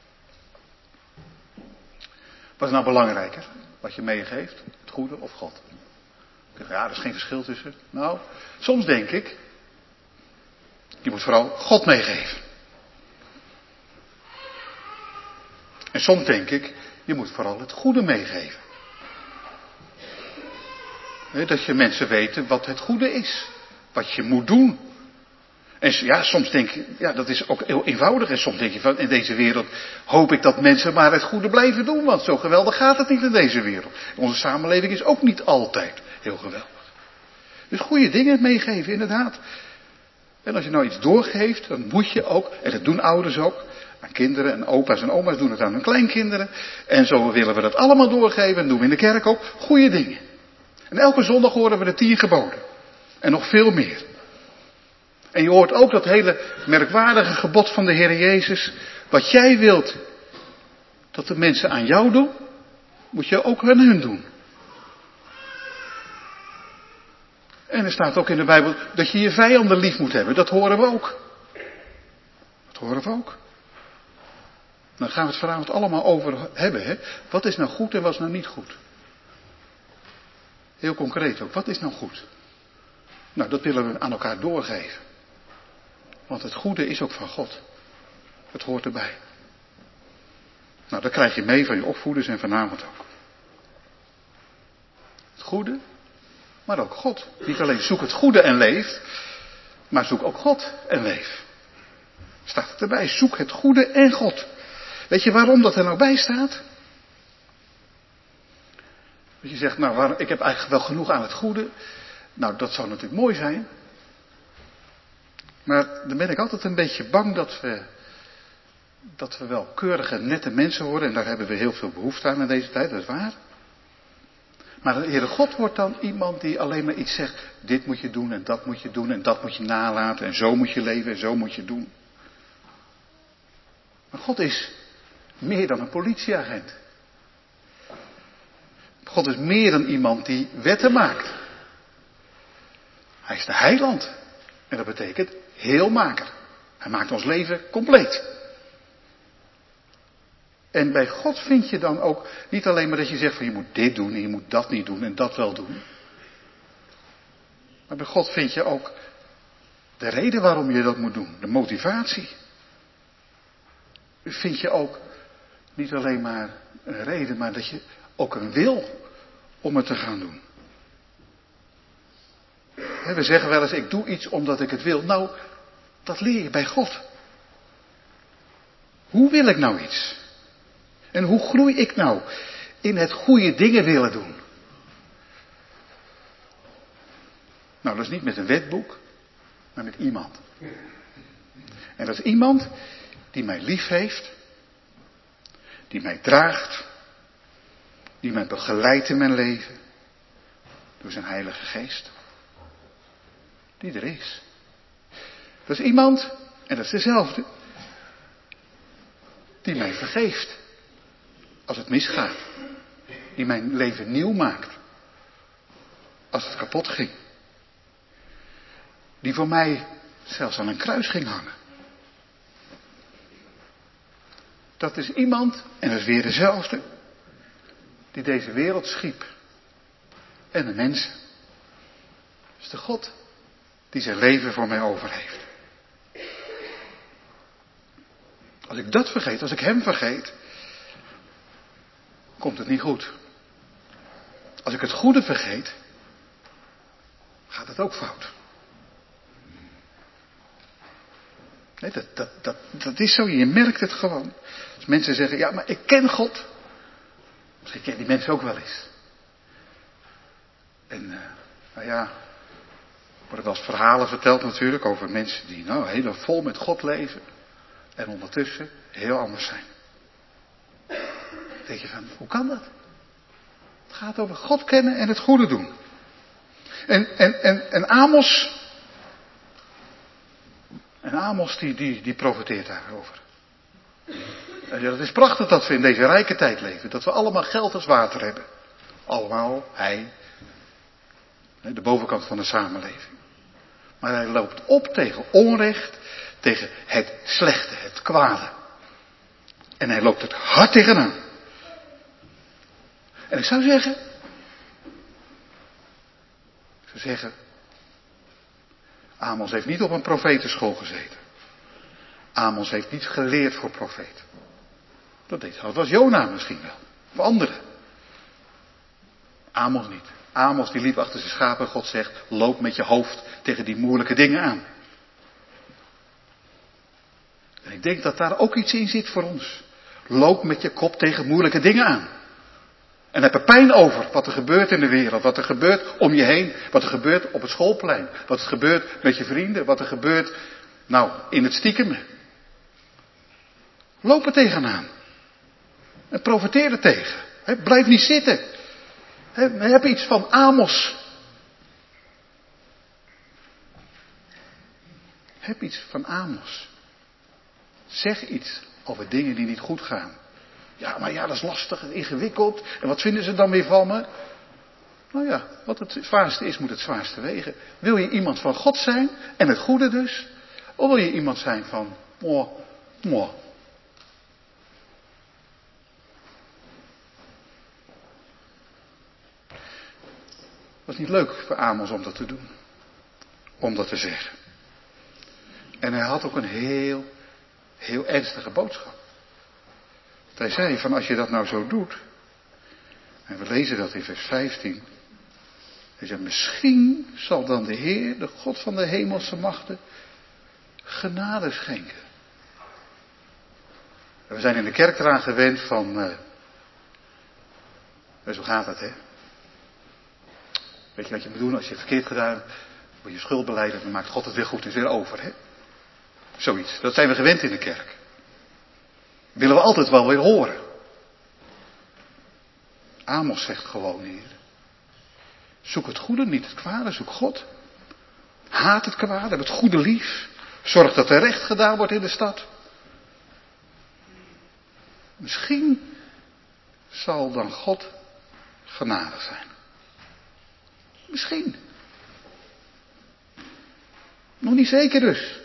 Wat is nou belangrijker? Wat je meegeeft? Het goede of God? Ja, er is geen verschil tussen. Nou, soms denk ik, je moet vooral God meegeven. En soms denk ik, je moet vooral het goede meegeven. Dat je mensen weten wat het goede is. wat je moet doen. En ja, soms denk je, ja, dat is ook heel eenvoudig. En soms denk je van, in deze wereld hoop ik dat mensen maar het goede blijven doen. Want zo geweldig gaat het niet in deze wereld. Onze samenleving is ook niet altijd heel geweldig. Dus goede dingen meegeven, inderdaad. En als je nou iets doorgeeft, dan moet je ook, en dat doen ouders ook, aan kinderen en opa's en oma's doen het aan hun kleinkinderen. En zo willen we dat allemaal doorgeven en doen we in de kerk ook goede dingen. En elke zondag horen we de 10 geboden. En nog veel meer. En je hoort ook dat hele merkwaardige gebod van de Heer Jezus. Wat jij wilt dat de mensen aan jou doen, moet je ook aan hun doen. En er staat ook in de Bijbel dat je je vijanden lief moet hebben. Dat horen we ook. Dat horen we ook. Dan gaan we het vanavond allemaal over hebben. Hè? Wat is nou goed en wat is nou niet goed? Heel concreet ook. Wat is nou goed? Nou, dat willen we aan elkaar doorgeven. Want het goede is ook van God. Het hoort erbij. Nou, dat krijg je mee van je opvoeders en vanavond ook. Het goede, maar ook God. Niet alleen zoek het goede en leef, maar zoek ook God en leef. Staat het erbij, zoek het goede en God. Weet je waarom dat er nou bij staat? Dat je zegt, nou, ik heb eigenlijk wel genoeg aan het goede. Nou, dat zou natuurlijk mooi zijn. Maar dan ben ik altijd een beetje bang dat we wel keurige, nette mensen worden. En daar hebben we heel veel behoefte aan in deze tijd, dat is waar. Maar de Heere God wordt dan iemand die alleen maar iets zegt. Dit moet je doen en dat moet je doen en dat moet je nalaten. En zo moet je leven en zo moet je doen. Maar God is meer dan een politieagent. God is meer dan iemand die wetten maakt. Hij is de heiland. En dat betekent heelmaker. Hij maakt ons leven compleet. En bij God vind je dan ook niet alleen maar dat je zegt van je moet dit doen en je moet dat niet doen en dat wel doen. Maar bij God vind je ook de reden waarom je dat moet doen. De motivatie. Vind je ook niet alleen maar een reden, maar dat je ook een wil om het te gaan doen. We zeggen wel eens, ik doe iets omdat ik het wil. Nou, dat leer je bij God. Hoe wil ik nou iets? En hoe groei ik nou in het goede dingen willen doen? Nou, dat is niet met een wetboek, maar met iemand. En dat is iemand die mij lief heeft, die mij draagt, die mij begeleidt in mijn leven, door zijn Heilige Geest. Die er is. Dat is iemand, en dat is dezelfde, die mij vergeeft. Als het misgaat. Die mijn leven nieuw maakt. Als het kapot ging. Die voor mij zelfs aan een kruis ging hangen. Dat is iemand, en dat is weer dezelfde, die deze wereld schiep. En de mensen. Dat is de God die zijn leven voor mij over heeft. Als ik dat vergeet, als ik hem vergeet, komt het niet goed. Als ik het goede vergeet, gaat het ook fout. Nee, dat is zo, je merkt het gewoon. Als mensen zeggen, ja, maar ik ken God. Misschien ken die mensen ook wel eens. En, nou ja, er worden wel eens verhalen verteld natuurlijk over mensen die nou heel vol met God leven. En ondertussen heel anders zijn. Dan denk je van, hoe kan dat? Het gaat over God kennen en het goede doen. En Amos die profeteert daarover. En ja, dat is prachtig dat we in deze rijke tijd leven. Dat we allemaal geld als water hebben. Allemaal, hij. De bovenkant van de samenleving. Maar hij loopt op tegen onrecht. Tegen het slechte, het kwade. En hij loopt het hard tegenaan. En ik zou zeggen, Amos heeft niet op een profetenschool gezeten. Amos heeft niet geleerd voor profeet. Dat was Jona misschien wel. Of anderen. Amos niet. Amos die liep achter zijn schapen en God zegt, loop met je hoofd tegen die moeilijke dingen aan. En ik denk dat daar ook iets in zit voor ons. Loop met je kop tegen moeilijke dingen aan. En heb er pijn over wat er gebeurt in de wereld, wat er gebeurt om je heen, wat er gebeurt op het schoolplein, wat er gebeurt met je vrienden, wat er gebeurt, in het stiekem. Loop er tegenaan. En profiteer er tegen. Blijf niet zitten. Heb iets van Amos. Heb iets van Amos. Zeg iets over dingen die niet goed gaan. Ja, maar dat is lastig en ingewikkeld. En wat vinden ze dan weer van me? Wat het zwaarste is, moet het zwaarste wegen. Wil je iemand van God zijn, en het goede dus? Of wil je iemand zijn van, moi. Het was niet leuk voor Amos om dat te doen. Om dat te zeggen. En hij had ook een heel ernstige boodschap. Hij zei van als je dat nou zo doet. En we lezen dat in vers 15. Hij zei misschien zal dan de Heer, de God van de hemelse machten, genade schenken. En we zijn in de kerk eraan gewend van. Zo gaat het, hè. Weet je wat je moet doen als je verkeerd gedaan hebt? Moet je schuld belijden, dan maakt God het weer goed en is weer over, hè. Zoiets. Dat zijn we gewend in de kerk. Willen we altijd wel weer horen. Amos zegt gewoon, Heer. Zoek het goede, niet het kwade. Zoek God. Haat het kwade, heb het goede lief. Zorg dat er recht gedaan wordt in de stad. Misschien zal dan God genadig zijn. Misschien. Nog niet zeker dus.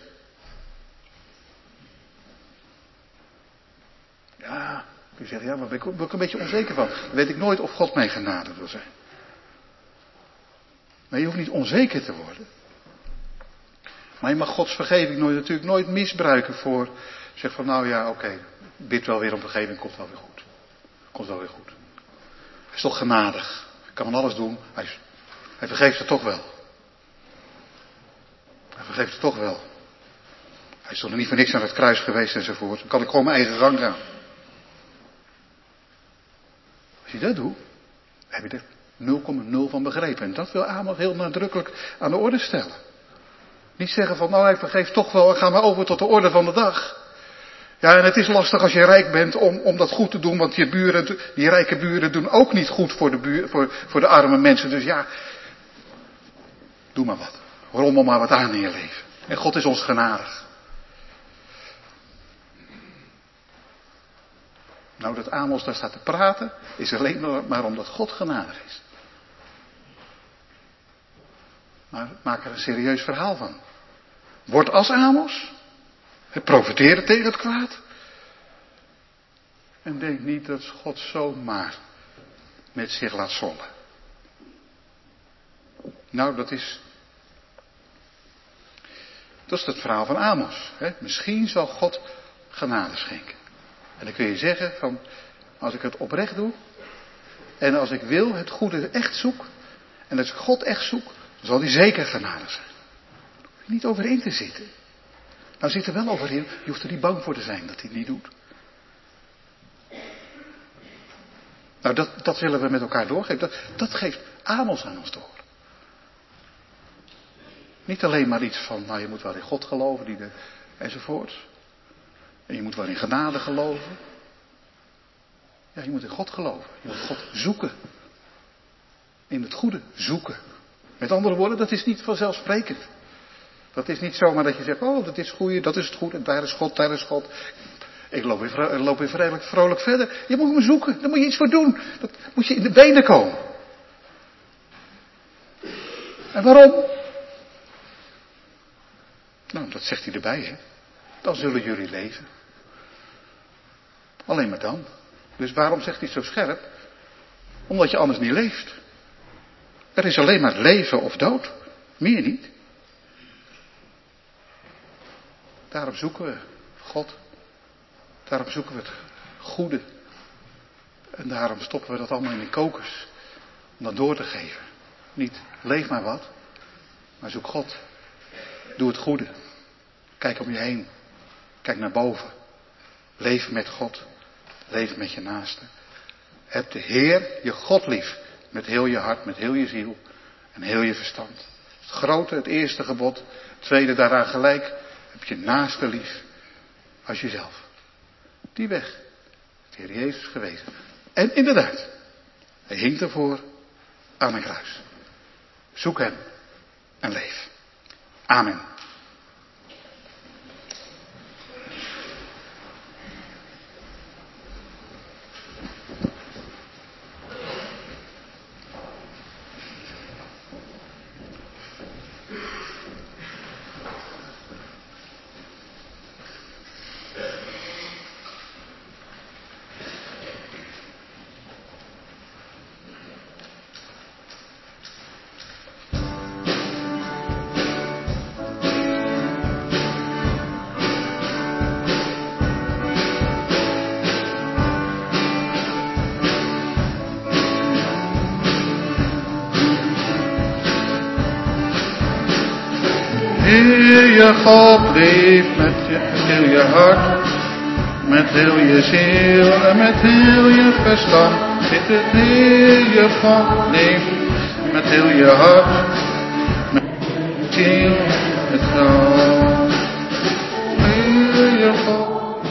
Ja, kun je zeggen, maar ben ik een beetje onzeker van. Dan weet ik nooit of God mij genadig wil zijn. Maar je hoeft niet onzeker te worden. Maar je mag Gods vergeving natuurlijk nooit misbruiken voor, zeg van oké, bid wel weer om vergeving, komt wel weer goed. Komt wel weer goed. Hij is toch genadig. Hij kan van alles doen. Hij vergeeft het toch wel. Hij vergeeft het toch wel. Hij is toch niet voor niks aan het kruis geweest enzovoort. Dan kan ik gewoon mijn eigen gang gaan. Als je dat doet, heb je er 0,0 van begrepen. En dat wil Amos heel nadrukkelijk aan de orde stellen. Niet zeggen van hij vergeeft toch wel en ga maar over tot de orde van de dag. Ja, en het is lastig als je rijk bent om dat goed te doen, want die rijke buren doen ook niet goed voor de arme mensen. Dus doe maar wat. Rommel maar wat aan in je leven. En God is ons genadig. Dat Amos daar staat te praten, is alleen maar omdat God genadig is. Maar maak er een serieus verhaal van. Word als Amos. Profiteer tegen het kwaad. En denk niet dat God zomaar met zich laat zollen. Dat is het verhaal van Amos. Hè? Misschien zal God genade schenken. En dan kun je zeggen van, als ik het oprecht doe, en als ik wil het goede echt zoek, en als ik God echt zoek, dan zal hij zeker genadig zijn. Daar hoef je niet overheen te zitten. Zit er wel overheen, je hoeft er niet bang voor te zijn dat hij het niet doet. Dat willen we met elkaar doorgeven. Dat geeft Amos aan ons door. Niet alleen maar iets van, je moet wel in God geloven, enzovoort. En je moet wel in genade geloven. Ja, je moet in God geloven. Je moet God zoeken. In het goede zoeken. Met andere woorden, dat is niet vanzelfsprekend. Dat is niet zomaar dat je zegt, dat is goed, dat is het goed, en daar is God, daar is God. Ik loop weer vrolijk verder. Je moet me zoeken, daar moet je iets voor doen. Dat moet je in de benen komen. En waarom? Dat zegt hij erbij, hè. Dan zullen jullie leven. Alleen maar dan. Dus waarom zegt hij zo scherp? Omdat je anders niet leeft. Er is alleen maar leven of dood. Meer niet. Daarom zoeken we God. Daarom zoeken we het goede. En daarom stoppen we dat allemaal in de kokers. Om dat door te geven. Niet leef maar wat, maar zoek God. Doe het goede. Kijk om je heen. Kijk naar boven. Leef met God. Leef met je naaste. Heb de Heer, je God lief. Met heel je hart, met heel je ziel en heel je verstand. Het grote, het eerste gebod. Het tweede daaraan gelijk. Heb je naaste lief als jezelf. Die weg heeft de Heer Jezus gewezen. En inderdaad, hij hing ervoor aan een kruis. Zoek hem en leef. Amen. Heer je God lief met heel je hart, met heel je ziel en met heel je verstand. Zit het Heer je God lief met heel je hart, met je ziel en verstand. Heer je God.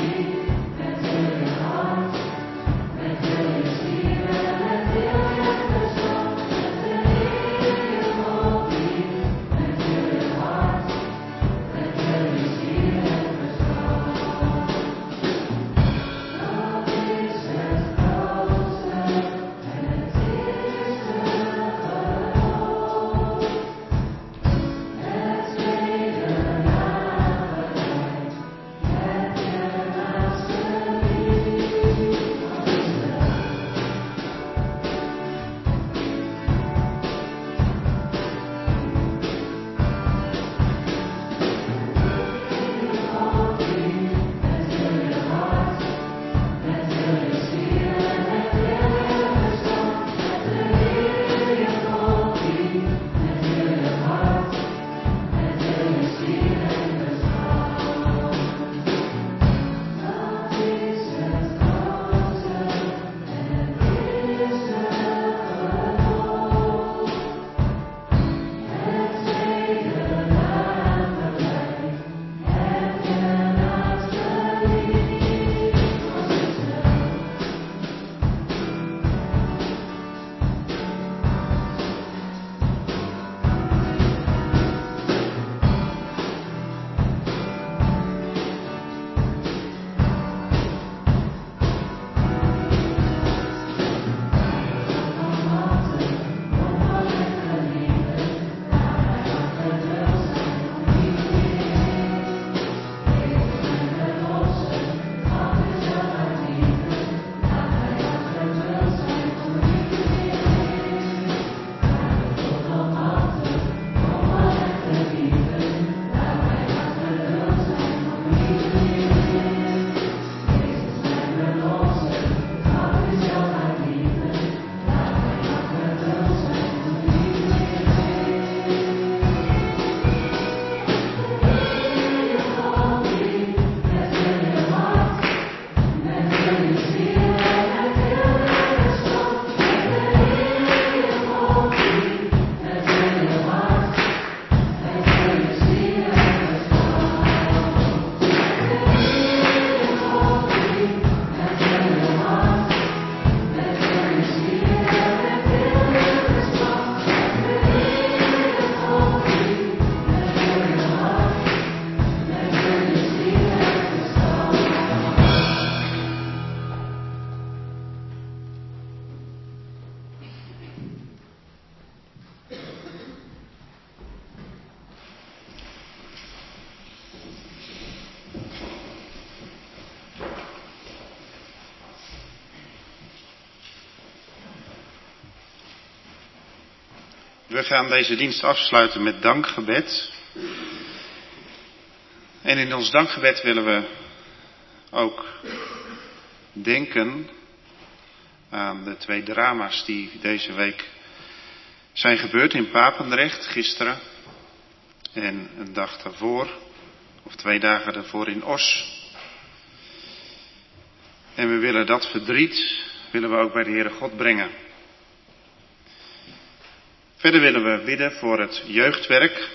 We gaan deze dienst afsluiten met dankgebed. En in ons dankgebed willen we ook denken aan de 2 drama's die deze week zijn gebeurd in Papendrecht gisteren en een dag daarvoor, of 2 dagen daarvoor in Os. En we willen dat verdriet, willen we ook bij de Heere God brengen. Verder willen we bidden voor het jeugdwerk.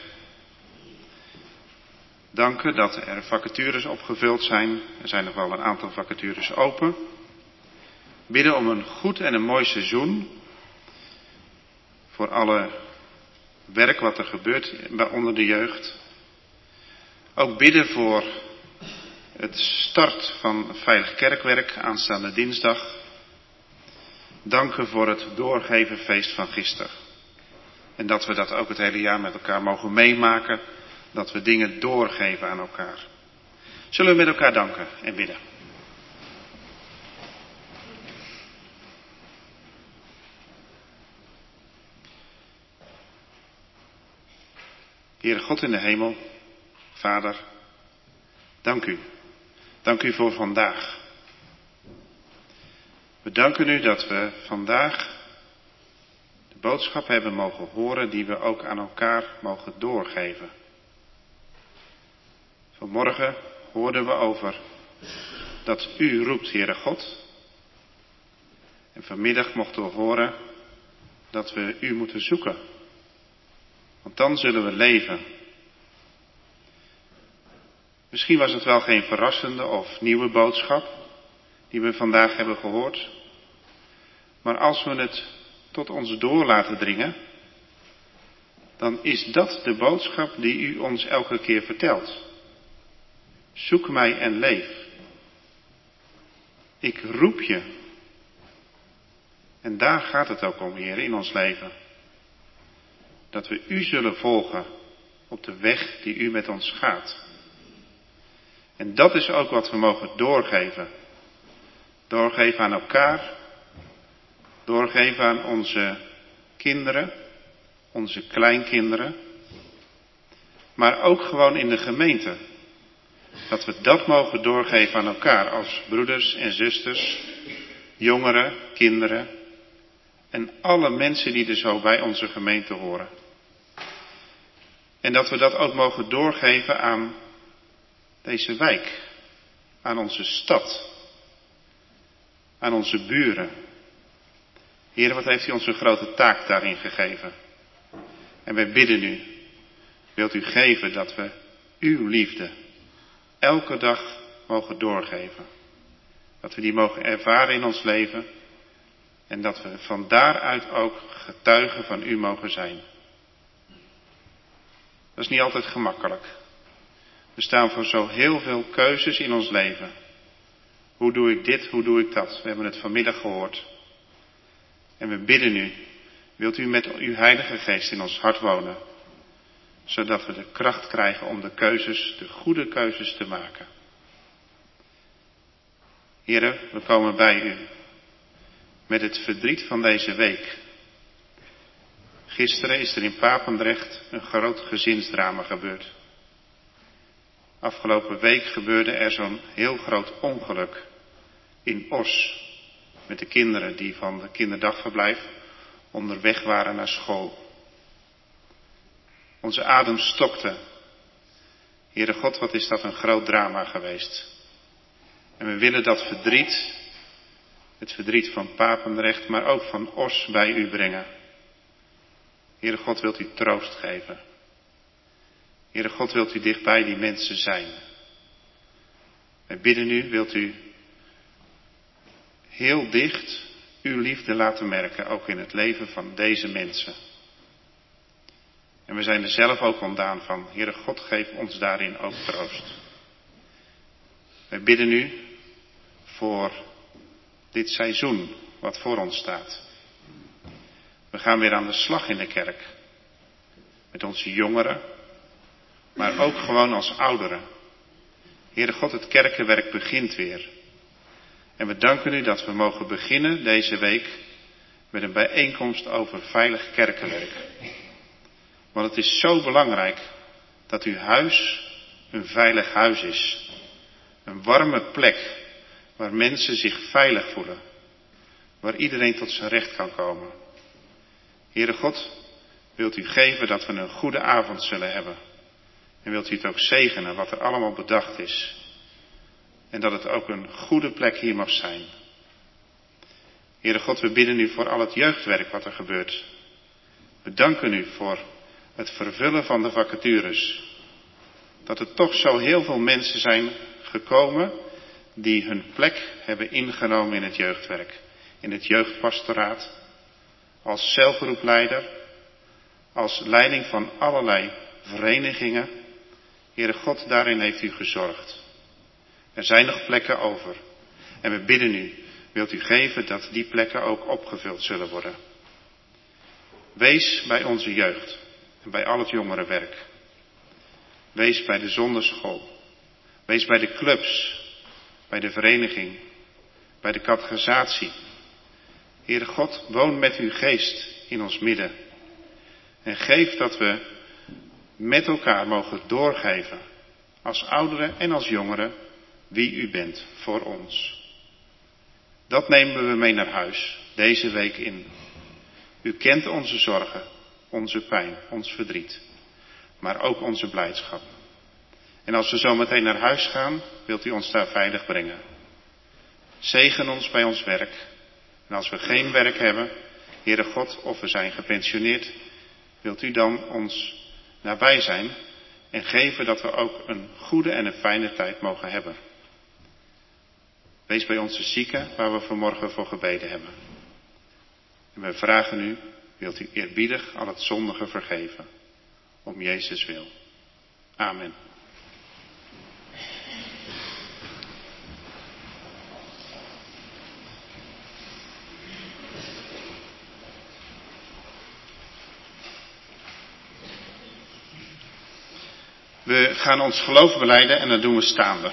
Danken dat er vacatures opgevuld zijn. Er zijn nog wel een aantal vacatures open. Bidden om een goed en een mooi seizoen. Voor alle werk wat er gebeurt onder de jeugd. Ook bidden voor het start van veilig kerkwerk aanstaande dinsdag. Danken voor het doorgevenfeest van gisteren. En dat we dat ook het hele jaar met elkaar mogen meemaken. Dat we dingen doorgeven aan elkaar. Zullen we met elkaar danken en bidden. Heere God in de hemel, Vader, dank u. Dank u voor vandaag. We danken u dat we vandaag de boodschap hebben mogen horen die we ook aan elkaar mogen doorgeven. Vanmorgen hoorden we over dat u roept, Heere God. En vanmiddag mochten we horen dat we u moeten zoeken. Want dan zullen we leven. Misschien was het wel geen verrassende of nieuwe boodschap die we vandaag hebben gehoord. Maar als we het tot ons door laten dringen, dan is dat de boodschap die u ons elke keer vertelt. Zoek mij en leef. Ik roep je. En daar gaat het ook om, Heer, in ons leven. Dat we u zullen volgen op de weg die u met ons gaat. En dat is ook wat we mogen doorgeven. Doorgeven aan elkaar. Doorgeven aan onze kinderen. Onze kleinkinderen. Maar ook gewoon in de gemeente. Dat we dat mogen doorgeven aan elkaar als broeders en zusters, jongeren, kinderen en alle mensen die er zo bij onze gemeente horen. En dat we dat ook mogen doorgeven aan deze wijk, aan onze stad, aan onze buren. Heer, wat heeft u ons een grote taak daarin gegeven? En wij bidden u, wilt u geven dat we uw liefde elke dag mogen doorgeven. Dat we die mogen ervaren in ons leven. En dat we van daaruit ook getuigen van u mogen zijn. Dat is niet altijd gemakkelijk. We staan voor zo heel veel keuzes in ons leven. Hoe doe ik dit, hoe doe ik dat? We hebben het vanmiddag gehoord. En we bidden u, wilt u met uw Heilige Geest in ons hart wonen. Zodat we de kracht krijgen om de keuzes, de goede keuzes te maken. Heren, we komen bij u met het verdriet van deze week. Gisteren is er in Papendrecht een groot gezinsdrama gebeurd. Afgelopen week gebeurde er zo'n heel groot ongeluk in Os. Met de kinderen die van de kinderdagverblijf onderweg waren naar school. Onze adem stokte. Heere God, wat is dat een groot drama geweest. En we willen dat verdriet, het verdriet van Papendrecht, maar ook van Os bij u brengen. Heere God, wilt u troost geven. Heere God, wilt u dichtbij die mensen zijn. Wij bidden u, wilt u heel dicht uw liefde laten merken, ook in het leven van deze mensen. En we zijn er zelf ook ontdaan van. Heere God, geef ons daarin ook troost. Wij bidden u voor dit seizoen wat voor ons staat. We gaan weer aan de slag in de kerk. Met onze jongeren, maar ook gewoon als ouderen. Heere God, het kerkenwerk begint weer. En we danken u dat we mogen beginnen deze week met een bijeenkomst over veilig kerkenwerk. Want het is zo belangrijk dat uw huis een veilig huis is. Een warme plek waar mensen zich veilig voelen. Waar iedereen tot zijn recht kan komen. Heere God, Wilt u geven dat we een goede avond zullen hebben. En wilt u het ook zegenen wat er allemaal bedacht is. En dat het ook een goede plek hier mag zijn. Heere God, we bidden u voor al het jeugdwerk wat er gebeurt. We danken u voor het vervullen van de vacatures. Dat er toch zo heel veel mensen zijn gekomen die hun plek hebben ingenomen in het jeugdwerk. In het jeugdpastoraat, als zelfgroepleider, als leiding van allerlei verenigingen. Heere God, daarin heeft u gezorgd. Er zijn nog plekken over. En we bidden u, wilt u geven dat die plekken ook opgevuld zullen worden. Wees bij onze jeugd en bij al het jongerenwerk. Wees bij de zonderschool. Wees bij de clubs, bij de vereniging, bij de catechisatie. Heere God, woon met uw geest in ons midden. En geef dat we met elkaar mogen doorgeven, als ouderen en als jongeren, wie u bent voor ons. Dat nemen we mee naar huis, deze week in. U kent onze zorgen, onze pijn, ons verdriet, maar ook onze blijdschap. En als we zo meteen naar huis gaan, wilt u ons daar veilig brengen. Zegen ons bij ons werk. En als we geen werk hebben, Heere God, of we zijn gepensioneerd, wilt u dan ons nabij zijn en geven dat we ook een goede en een fijne tijd mogen hebben. Wees bij onze zieken, waar we vanmorgen voor gebeden hebben. En we vragen u, wilt u eerbiedig al het zondige vergeven, om Jezus wil. Amen. We gaan ons geloof belijden en dat doen we staande.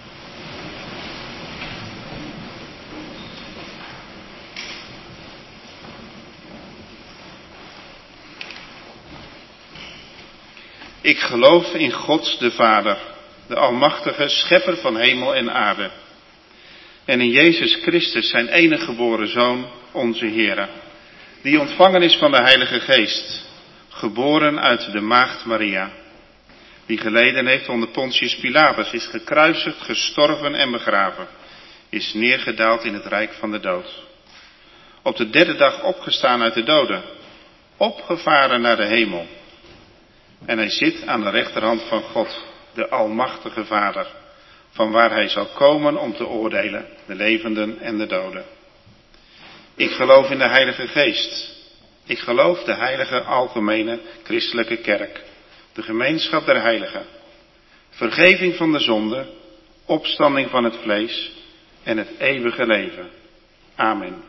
Ik geloof in God de Vader, de Almachtige Schepper van hemel en aarde. En in Jezus Christus, zijn enige geboren Zoon, onze Heere, die ontvangen is van de Heilige Geest, geboren uit de Maagd Maria, die geleden heeft onder Pontius Pilatus, is gekruisigd, gestorven en begraven, is neergedaald in het rijk van de dood. Op de derde dag opgestaan uit de doden, opgevaren naar de hemel. En hij zit aan de rechterhand van God, de Almachtige Vader, van waar hij zal komen om te oordelen, de levenden en de doden. Ik geloof in de Heilige Geest. Ik geloof de heilige algemene christelijke kerk, de gemeenschap der heiligen, vergeving van de zonde, opstanding van het vlees en het eeuwige leven. Amen.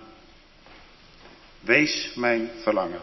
Wees mijn verlangen.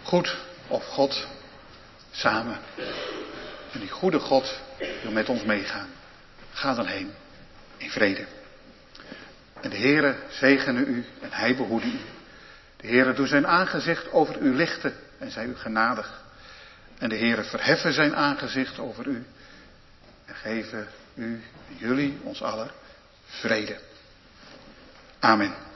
goed of God samen. En die goede God wil met ons meegaan. Ga dan heen in vrede. En de Heere zegene u en hij behoede u. De Heere doe zijn aangezicht over u lichten en zij u genadig. En de Heere verheffen zijn aangezicht over u en geven u en jullie, ons allen, vrede. Amen.